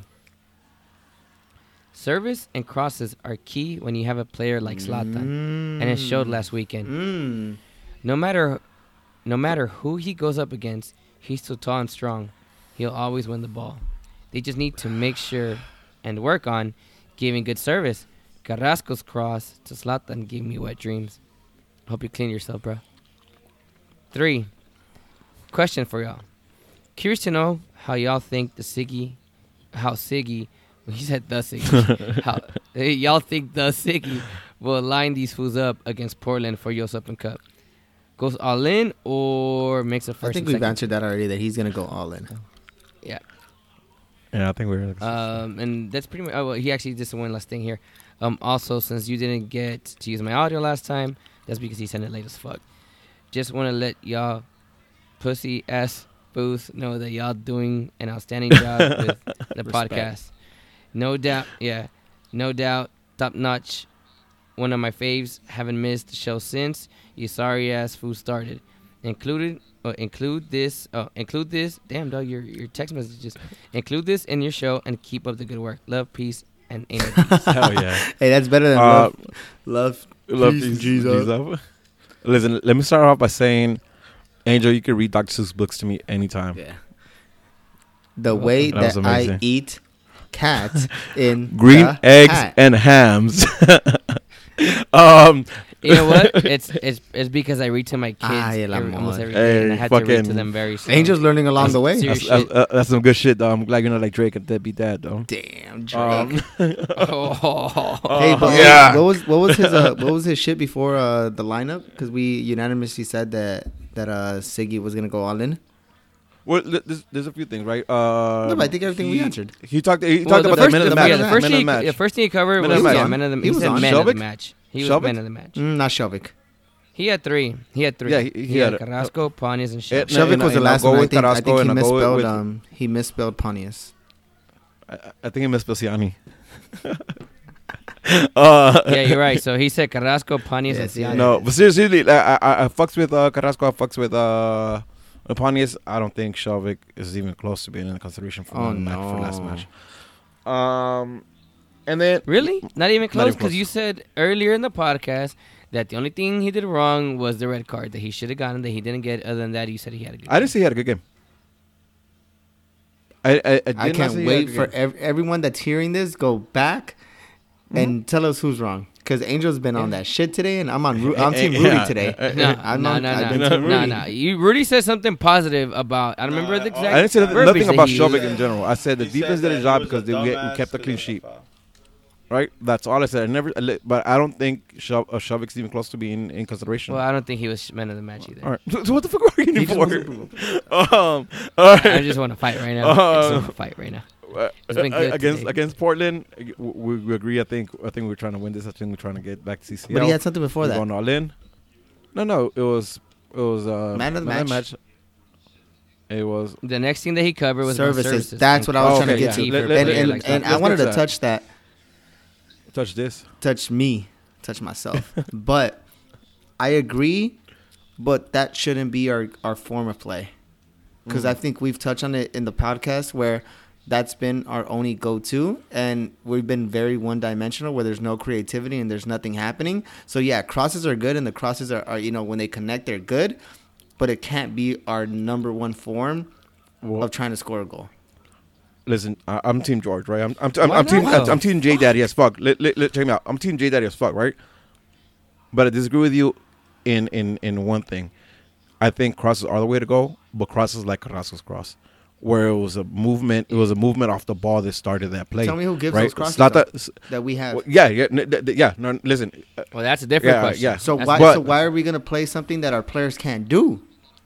Service and crosses are key when you have a player like Zlatan, and it showed last weekend.
Mm.
No matter, no matter who he goes up against, he's so tall and strong. He'll always win the ball. They just need to make sure and work on giving good service. Carrasco's cross to Zlatan gave me wet dreams. Hope you clean yourself, bro. Three. Question for y'all. Curious to know how y'all think the Siggy, how Siggy, well, he said the Siggy, how eh, y'all think the Siggy will line these fools up against Portland for U S Open Cup. Goes all in or makes a first
I think
and
we've
second?
answered that already. That he's gonna go all in.
Yeah.
Yeah, I think we're.
Um, and that's pretty much. Oh, well, he actually just one last thing here. Um, also, since you didn't get to use my audio last time, that's because he sent it late as fuck. Just want to let y'all pussy ass booth know that y'all doing an outstanding job with the
Respect.
podcast. No doubt, yeah, no doubt, top notch. One of my faves. Haven't missed the show since you sorry ass fool started. Included, uh, include this. Oh, include this. Damn dog, your your text messages. Include this in your show and keep up the good work. Love, peace, and ain't no peace.
Hell yeah.
Hey, that's better than
Uh,
love. Love.
Love
Peace,
peace,
Jesus.
Jesus. Listen, let me start off by saying, Angel, you can read Doctor Seuss books to me anytime.
Yeah. The way
That was
that, I
amazing.
eat cat in
Green
the
eggs
hat.
and hams. um,
You know what? It's it's it's because I read to my kids
Ay, el
every, almost
amor.
every day, and I
Hey,
had to read to
fucking-
them very slow.
Angel's learning along the way.
Serious
that's, that's,
shit.
uh, that's some good shit, though. I'm glad you're not like Drake and deadbeat dad, though.
Damn, Drake.
Um,
Oh.
Hey, but
Yeah.
what was what was his uh, what was his shit before uh, the lineup? Because we unanimously said that that uh, Siggy was gonna go all in.
well, li- there's, there's a few things, right? Uh,
No, but I think everything we answered.
He talked. He
Well,
talked
the
about
first,
the men of the
the-
match.
yeah, the first
men
thing,
of the match.
the first thing he covered
Men
was
of the
yeah,
match.
men of the.
He
He,
was
said
on.
men of the
Shelvick?
match. He was
Shelvick?
men of the match.
Mm, not Shelvick.
He had three. He had three.
Yeah, he-
he,
he
had
had a-
Carrasco, Pontius, and
Eh,
Shelvick.
no,
Shelvick
and-
was the
and I'll
last
go
one. I
with
think, I
Carrasco
think he
and I'll go
misspelled
with-
um he misspelled Pontius.
I, I think he missed Belciani. uh,
Yeah, you're right. So he said Carrasco, Pontius,
Yes,
and
yeah.
Siani.
No, but seriously, like, I, I I fucks with uh, Carrasco. I fucks with uh, Pontius. I don't think Shelvick is even close to being in consideration for
Oh,
one match for last
no.
match. Um, and then
Really? Not even close?
even
Because
close.
you said earlier in the podcast that the only thing he did wrong was the red card that he should have gotten that he didn't get. Other than that, you said he had a good.
I didn't say he had a good game. I I, I, did
I
not
can't
say he had a
wait
good
for
game.
ev- everyone that's hearing this go back and tell us who's wrong. Because Angel's been on that shit today, and I'm on Ru- I'm Team Rudy
Yeah.
today.
No,
I'm
no,
on-
no,
I've
no,
been
no,
Team
no,
Rudy.
no. You Rudy said something positive about. I don't remember the exact.
I didn't say nothing,
verbiage
nothing
that
about
he
Shelvick
used.
in general. I said the defense did a job because they, we, we kept a clean sheet. Right? That's all I said. I never, I li- but I don't think Shel- uh, Shelvick's even close to being in consideration.
Well, I don't think he was man of the match either.
all right. So, so what the fuck are you
He
for?
just
um, all right.
I just want to fight right now. I just
Uh,
want to fight right now.
Uh,
It's been good
against
today.
against Portland, uh, we, we agree. I think I think we're trying to win this. I think we're trying to get back to C C L.
But he had something before
We're
that.
going all in. No, no, it was it was uh,
Man of the match.
It was
The next thing that he covered was about
Services.
services.
That's what I was
Oh,
trying to
okay,
get
yeah.
to.
Let-
and
let-
and,
let's-
and I
let's
wanted
get
to
to
touch that,
touch this.
touch me, touch myself. But I agree, but that shouldn't be our, our form of play. Because
Mm.
I think we've touched on it in the podcast where that's been our only go-to, and we've been very one-dimensional where there's no creativity and there's nothing happening. So yeah, crosses are good, and the crosses are, are you know, when they connect, they're good, but it can't be our number one form
Well,
of trying to score a goal.
listen, I, I'm Team George, right? I'm I'm, I'm,
Why
I'm Team
not?
I'm Team J Daddy as fuck. Let, let, let, check me out. I'm Team J Daddy as fuck, right? But I disagree with you in in in one thing. I think crosses are the way to go, but crosses like Carrasco's cross, where it was a movement. It was a movement off the ball that started that play.
Tell me who gives
right?
those crosses
Zlatan-
though, that we have.
well, yeah, yeah, n- th- th- yeah. No, listen. uh,
Well, that's a different
Yeah,
question.
yeah.
So
That's
why?
But-
so why are we gonna play something that our players can't do?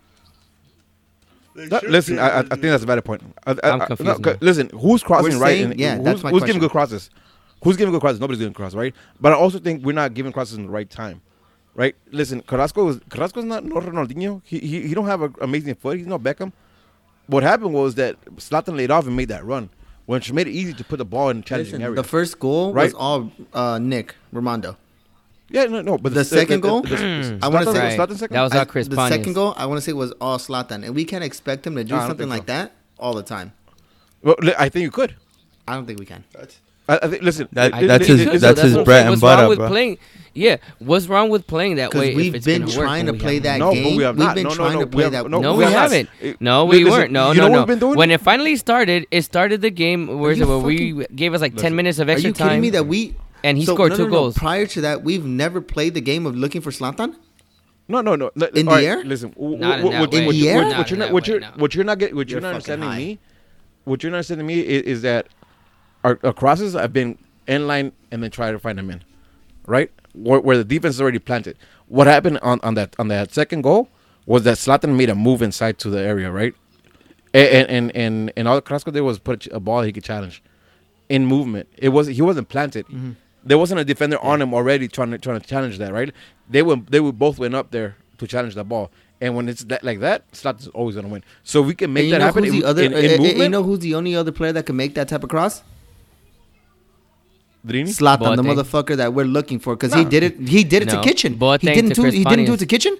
No, listen, I, I I think that's a valid point. I, I,
I'm
I-
confused
no,
now.
Listen, who's crossing
We're
right?
saying-
and
yeah,
who's,
that's my
who's
question.
giving good crosses? Who's giving good crosses? Nobody's giving crosses, right? But I also think we're not giving crosses in the right time, right? Listen, Carrasco is Carrasco's not no Ronaldinho. He he, he don't have an amazing foot. He's no Beckham. What happened was that Zlatan laid off and made that run. which made it easy to put the ball in challenging
Listen,
area.
the first goal
Right?
was all uh, Nick Ramondo.
yeah, no, no, but
The second goal?
the,
I wanna
Zlatan-
say-
Right.
Zlatan second?
That was
I-
all Chris
the
Pontius.
second goal, I want to say, was all Zlatan, and we can't expect him to do
No, I don't
something
think
like
so.
that all the time.
Well, li- I think you could.
I don't think we can.
That's
I, I think, listen,
That-
li- li-
that's
li-
his-
li-
Good,
that's
though.
his
what I'm
bread
saying.
and
What's wrong
butter,
with
bro.
playing? Yeah, what's wrong with playing that
Because
way? if
we've
it's
been
gonna work
trying to
when we
play
have-
that
No, but
game.
we have
We've
not.
been
No, no,
trying
no,
to
we
play
have-
that.
no,
No,
we
we
have not.
haven't.
It-
No, we
listen,
weren't. No,
you
no,
know what
no.
we've been doing?
When it finally started, it started the game. Where is
you
it? Where we
fucking-
gave us like ten
Listen.
minutes of
Are
extra
you kidding
time,
me that we?
and he
So,
scored
no,
two
no, no.
goals.
Prior to that, we've never played the game of looking for Zlatan.
No, no, no. Li-
In
all
the
right,
air?
Listen, w-
Not in
w-
that
what,
way.
what,
In the air?
what,
Not
what
in
you're not,
that
what
way,
you're,
no.
what you're not get, what you're,
You're
not
fucking
understanding
high.
me, what you're not understanding me is, is that our, our crosses have been in line and then try to find them in, right? Where, where the defense is already planted. What happened on, on that on that second goal was that Zlatan made a move inside to the area, right? And and and, and all Carrasco did was put a ball he could challenge in movement. It was he wasn't planted.
Mm-hmm.
There wasn't a defender on him already trying to trying to challenge that, right? They went they would both went up there to challenge that ball. And when it's that like that, Zlatan's always gonna win. So we can make
And you
that
know
happen
who's
in,
the other?
in, in
uh, uh,
movement.
you know who's the only other player that can make that type of cross?
Drini?
Zlatan, the
Boateng.
motherfucker that we're looking for, because he
Nah.
did it. He did it
No.
to Kitchen.
Boateng
he didn't
to
do.
Chris
He didn't do it
Pontius.
to Kitchen.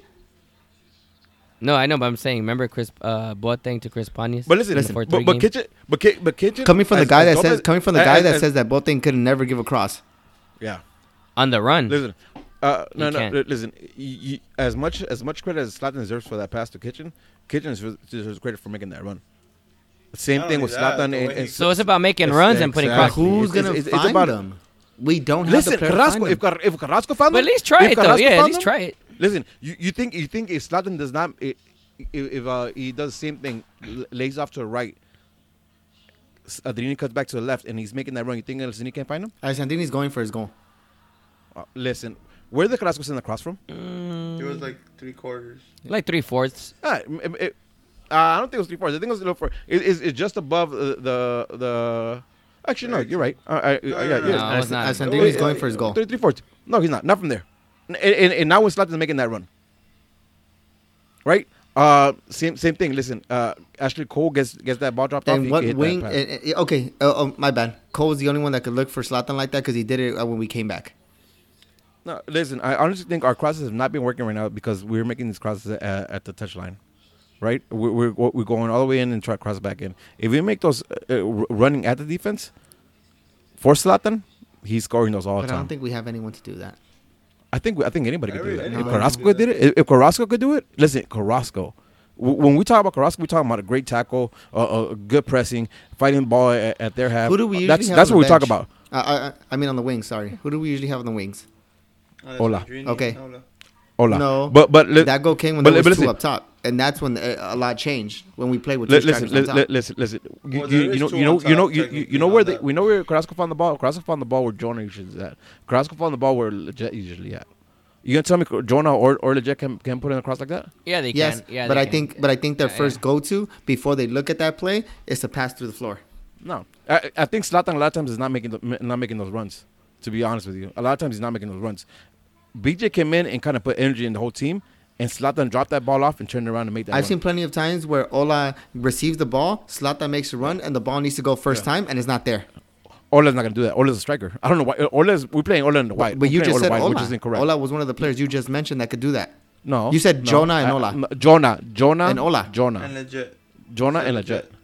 No, I know, but I'm saying, remember Chris uh, Boateng to Chris Pontius?
But listen,
Before
but,
three
but
games?
kitchen, but, Ki- but kitchen
Coming from the
as-
guy
as
that
dope
says,
as-
coming from the
as-
guy that
as-
says that Boateng could never give a cross.
yeah.
on the run.
Listen, uh, no,
You
no.
can't.
li- Listen, y- y- as much as much credit as Zlatan deserves for that pass to Kitchen, Kitchen deserves deserves credit for making that run. Same
Not
thing
only
with
that,
Zlatan.
the
and,
way
and
he-
So it's about making
It's-
runs and putting
exactly.
crosses.
Who's
It's-
gonna
it's- it's
find
about-
them? We don't have
listen,
the player to
Carrasco.
find
If,
them.
Car- if Carrasco found
But
them,
at least try
if
it, though.
Carrasco
Yeah, at
found
least
them-
try it.
Listen, you, you think you think if Zlatan does not i- if, if uh, he does the same thing, l- lays off to the right, S- Adriani cuts back to the left, and he's making that run. You think Adriani can't find him?
Santini's going for his goal.
Uh, listen, where did Carrasco send the cross from?
it was like three quarters.
Like three fourths.
Ah, it- it- uh, I don't think it was three fourths. I think it was a little four. It, it's, it's just above the the. the Actually, no, you're right. Uh, I, I,
No,
yeah,
no, no.
yeah.
No, it's not.
Santini's
Uh,
going for his goal.
Three, three fourths. No, he's not. Not from there. And, and, and now when Zlatan's making that run, right? Uh, same same thing. Listen, uh, Ashley Cole gets gets that ball dropped off.
And
he
what
can hit that
wing?
pass.
eh, eh, okay, uh, oh, my bad. Cole was the only one that could look for Zlatan like that because he did it uh, when we came back.
No, listen. I honestly think our crosses have not been working right now because we're making these crosses at, at the touchline, right? We're, we're we're going all the way in and try to cross back in. If we make those uh, uh, r- running at the defense for Zlatan, he's scoring those all the
But I
time.
don't think we have anyone to do that.
I think I think anybody could do
Every-
that. If
anybody
Carrasco
can
could
do
did it, if, if Carrasco could do it, listen, Carrasco. W- When we talk about Carrasco, we talking about a great tackle, uh, uh, good pressing, fighting the ball at, at their half.
Who do we usually
That's
have
that's
on
what
the
we talk
bench?
about.
Uh, I, I mean on the wings. Sorry, who do we usually have on the wings?
Oh, that's
Hola.
Adriani.
Okay.
Hola.
Hola.
No,
but but li-
that goal came when
but
there
li-
was
but
two
listen.
up top, and that's when uh, a lot changed when we played with two
li-
strikers
listen,
on
li-
top.
li- listen, listen. You,
Well,
you,
there
you know,
is two
you know,
on
you know,
top,
you, you, you
technically,
know
not
where they,
that.
we know where Carrasco found the ball. Carrasco found the ball where Jonah usually is at. Carrasco found the ball where Leggett usually at. You gonna tell me Jonah or or Leggett can can put in a cross like that?
Yeah, they
Yes,
can. Yeah,
but
they
I
can.
think, but I think their
Yeah,
first
yeah.
go-to before they look at that play is to pass through the floor.
No, I, I think Zlatan a lot of times is not making the, not making those runs. To be honest with you, a lot of times he's not making those runs. B J came in and kind of put energy in the whole team, and Zlatan dropped that ball off and turned around and made that.
I've
run.
seen plenty of times where Ola receives the ball, Zlatan makes a run, and the ball needs to go first
Yeah.
time, and it's not there.
Ola's not gonna do that. Ola's a striker. I don't know why. Ola's we're playing Ola in the white.
But
We're
you
playing
just said
white,
Ola.
which is incorrect.
Ola was one of the players you just mentioned that could do that.
No,
You said
no.
Jonah and
I-
Ola.
no, Jonah, Jonah,
And Ola.
Jonah,
And legit.
Jonah, and
Legit.
Leggett.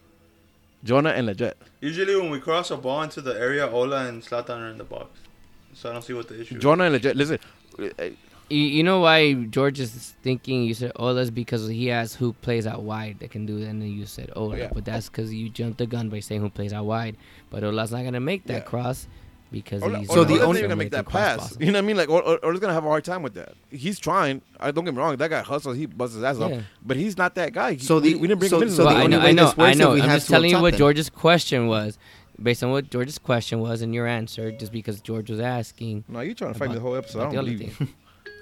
Jonah and Leggett.
Usually when we cross a ball into the area, Ola and Zlatan are in the box. So I don't see what the issue is.
Jonah and Leggett. Listen, uh,
You, you know why George is thinking you said Ola's because he has who plays out wide that can do that, and then you said Ola.
Yeah.
But that's because you jumped the gun by saying who plays out wide. But Ola's not gonna make that
Yeah.
cross because
Ola,
he's
so the
not
only
gonna
gonna make that
the cross
pass.
possible.
You know what I mean? Like Ola- Ola's gonna have a hard time with that. He's trying. I don't get me wrong. That guy hustles. He busts his ass
Yeah.
off. But he's not that guy. He-
So
we,
the-
we didn't bring
so-
him in.
so
Well,
the
I
only
know,
way
I know,
this works
I
if
know.
we
I'm
have
just
two up
telling you
top
what
then.
George's question was, based on what George's question was, and your answer, just because George was asking.
No, you trying to fight
About-
the whole episode. I
about
don't
the
believe
other
you.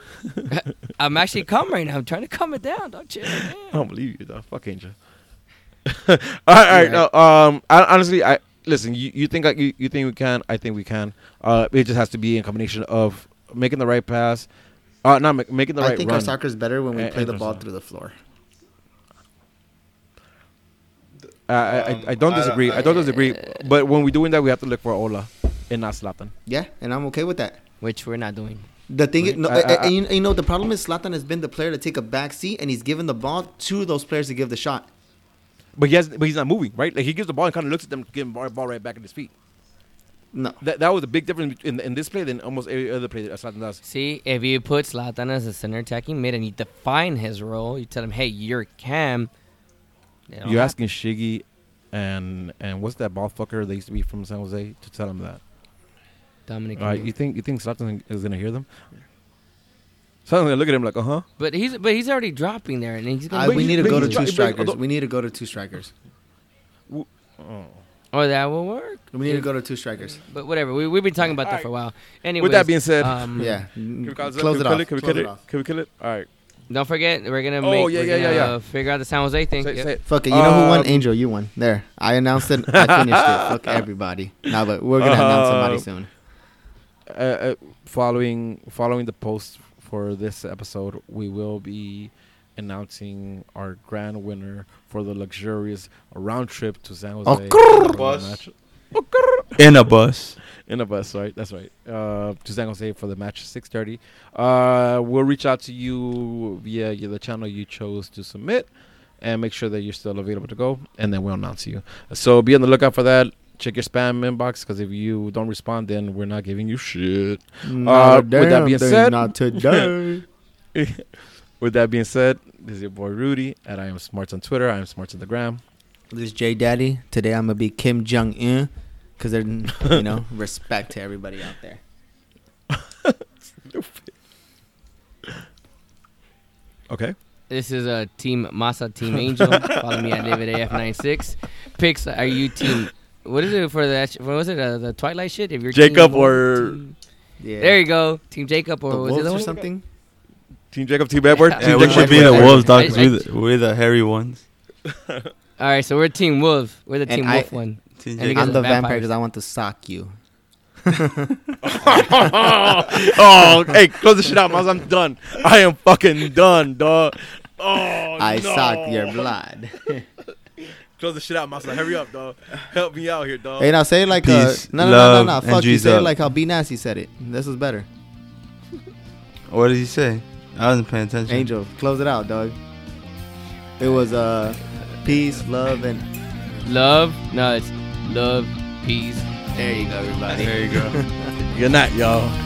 I'm actually calm right now. I'm trying to calm it down. Don't chill.
I don't believe you, though. Fuck Angel. all right, all right.
Yeah.
No, um, I, honestly, I listen. You, you think I, you, you think we can? I think we can. Uh, it just has to be a combination of making the right pass, uh, not ma- making the
I
right
think
run.
our soccer is better when we
And-
play
and
the ball
also-
through the floor.
I, I,
Um,
I don't
I-
disagree. I, don't disagree. But when we're doing that, we have to look for Ola and not Zlatan.
Yeah, and I'm okay with that.
Which we're not doing.
The thing is, no,
I- I-
and you, you know, the problem is Zlatan has been the player to take a back seat, and he's given the ball to those players to give the shot.
But he has, but he's not moving, right? Like he gives the ball and kind of looks at them, give him ball, ball right back at his feet.
No,
That that was a big difference in in this play than almost every other play that Zlatan does.
See, if you put Zlatan as a center attacking mid and you define his role, you tell him, hey, you're Cam. They don't
You're
have-
asking Shiggy and and what's that ball fucker that used to be from San Jose to tell him that.
Dominic.
All right, you think you think Zlatan is gonna hear them? Zlatan's gonna look at him like, uh huh.
But he's but he's already dropping there, and he's
I,
gonna.
we
he-
need to
but
go to
he's
two
try- but-
strikers.
although-
We need to go to two strikers.
Oh, that will work.
We need to go to two strikers.
But whatever, we we've been talking about that
Alright.
for a while. Anyways,
With that being said,
um,
Yeah,
Can we call it-
close
can
it
we
off.
kill it? Can we
Close
kill
it
it?
off.
Can we kill it? All right.
Don't forget, we're gonna
Oh,
make.
yeah,
we're
yeah, yeah,
gonna,
yeah.
uh, Figure out the San Jose thing.
Say,
Yep.
say it.
Fuck it. You know who won?
Um,
Angel, you won. There, I announced it. I finished it. Fuck everybody. Now, but we're gonna announce somebody
Uh,
soon.
Uh, uh, following following the post for this episode, we will be announcing our grand winner for the luxurious round trip to San Jose.
Oh,
for the
bus.
match.
In a bus.
In a bus, right? That's right. Uh, to San Jose for the match, six thirty. Uh, we'll reach out to you via yeah, the channel you chose to submit, and make sure that you're still available to go, and then we'll announce you. So be on the lookout for that. Check your spam inbox, because if you don't respond, then we're not giving you shit. Uh, with that being said,
not today.
with that being said, this is your boy Rudy, and I am Smarts on Twitter. I am Smarts on the gram.
This is J Daddy. Today I'm gonna be Kim Jong Un, because they're you know respect to everybody out there.
Okay.
This is a team Masa Team Angel. Follow me at David A F ninety-six. Picks, are you team? What is it for that? sh- What was it? Uh, the Twilight shit? If you're
Jacob
team,
or
team-
Yeah.
there you go, Team Jacob or
the
was it
Wolves
the
or
one?
something.
Team Jacob, Team Edward.
Yeah,
Yeah,
Team
we
Jacob,
should be the
Jacob.
wolves, dog,
I-
because
I-
we're, the- we're the hairy ones.
All right, so we're Team Wolf. We're the
And
Team
I-
Wolf one.
Team
And you
Jacob.
guys
I'm the
are
vampire
vampires.
because I want to sock you.
oh, hey, close the shit out, Miles. I'm done. I am fucking done, dog. Oh,
I
no.
sock your blood.
Close the shit out, Miles. Hurry up, dog. Help me out here, dog.
Hey, now say it like uh,
Peace,
no, no, no,
love,
no, no.
and
Fuck you.
G's
Say it
up.
like how B Nasty said it. This was better.
What did he say? I wasn't paying attention.
Angel, close it out, dog. It was uh, peace, love, and
Love, no, it's love, peace. There you go, everybody.
There you go.
Good night, y'all.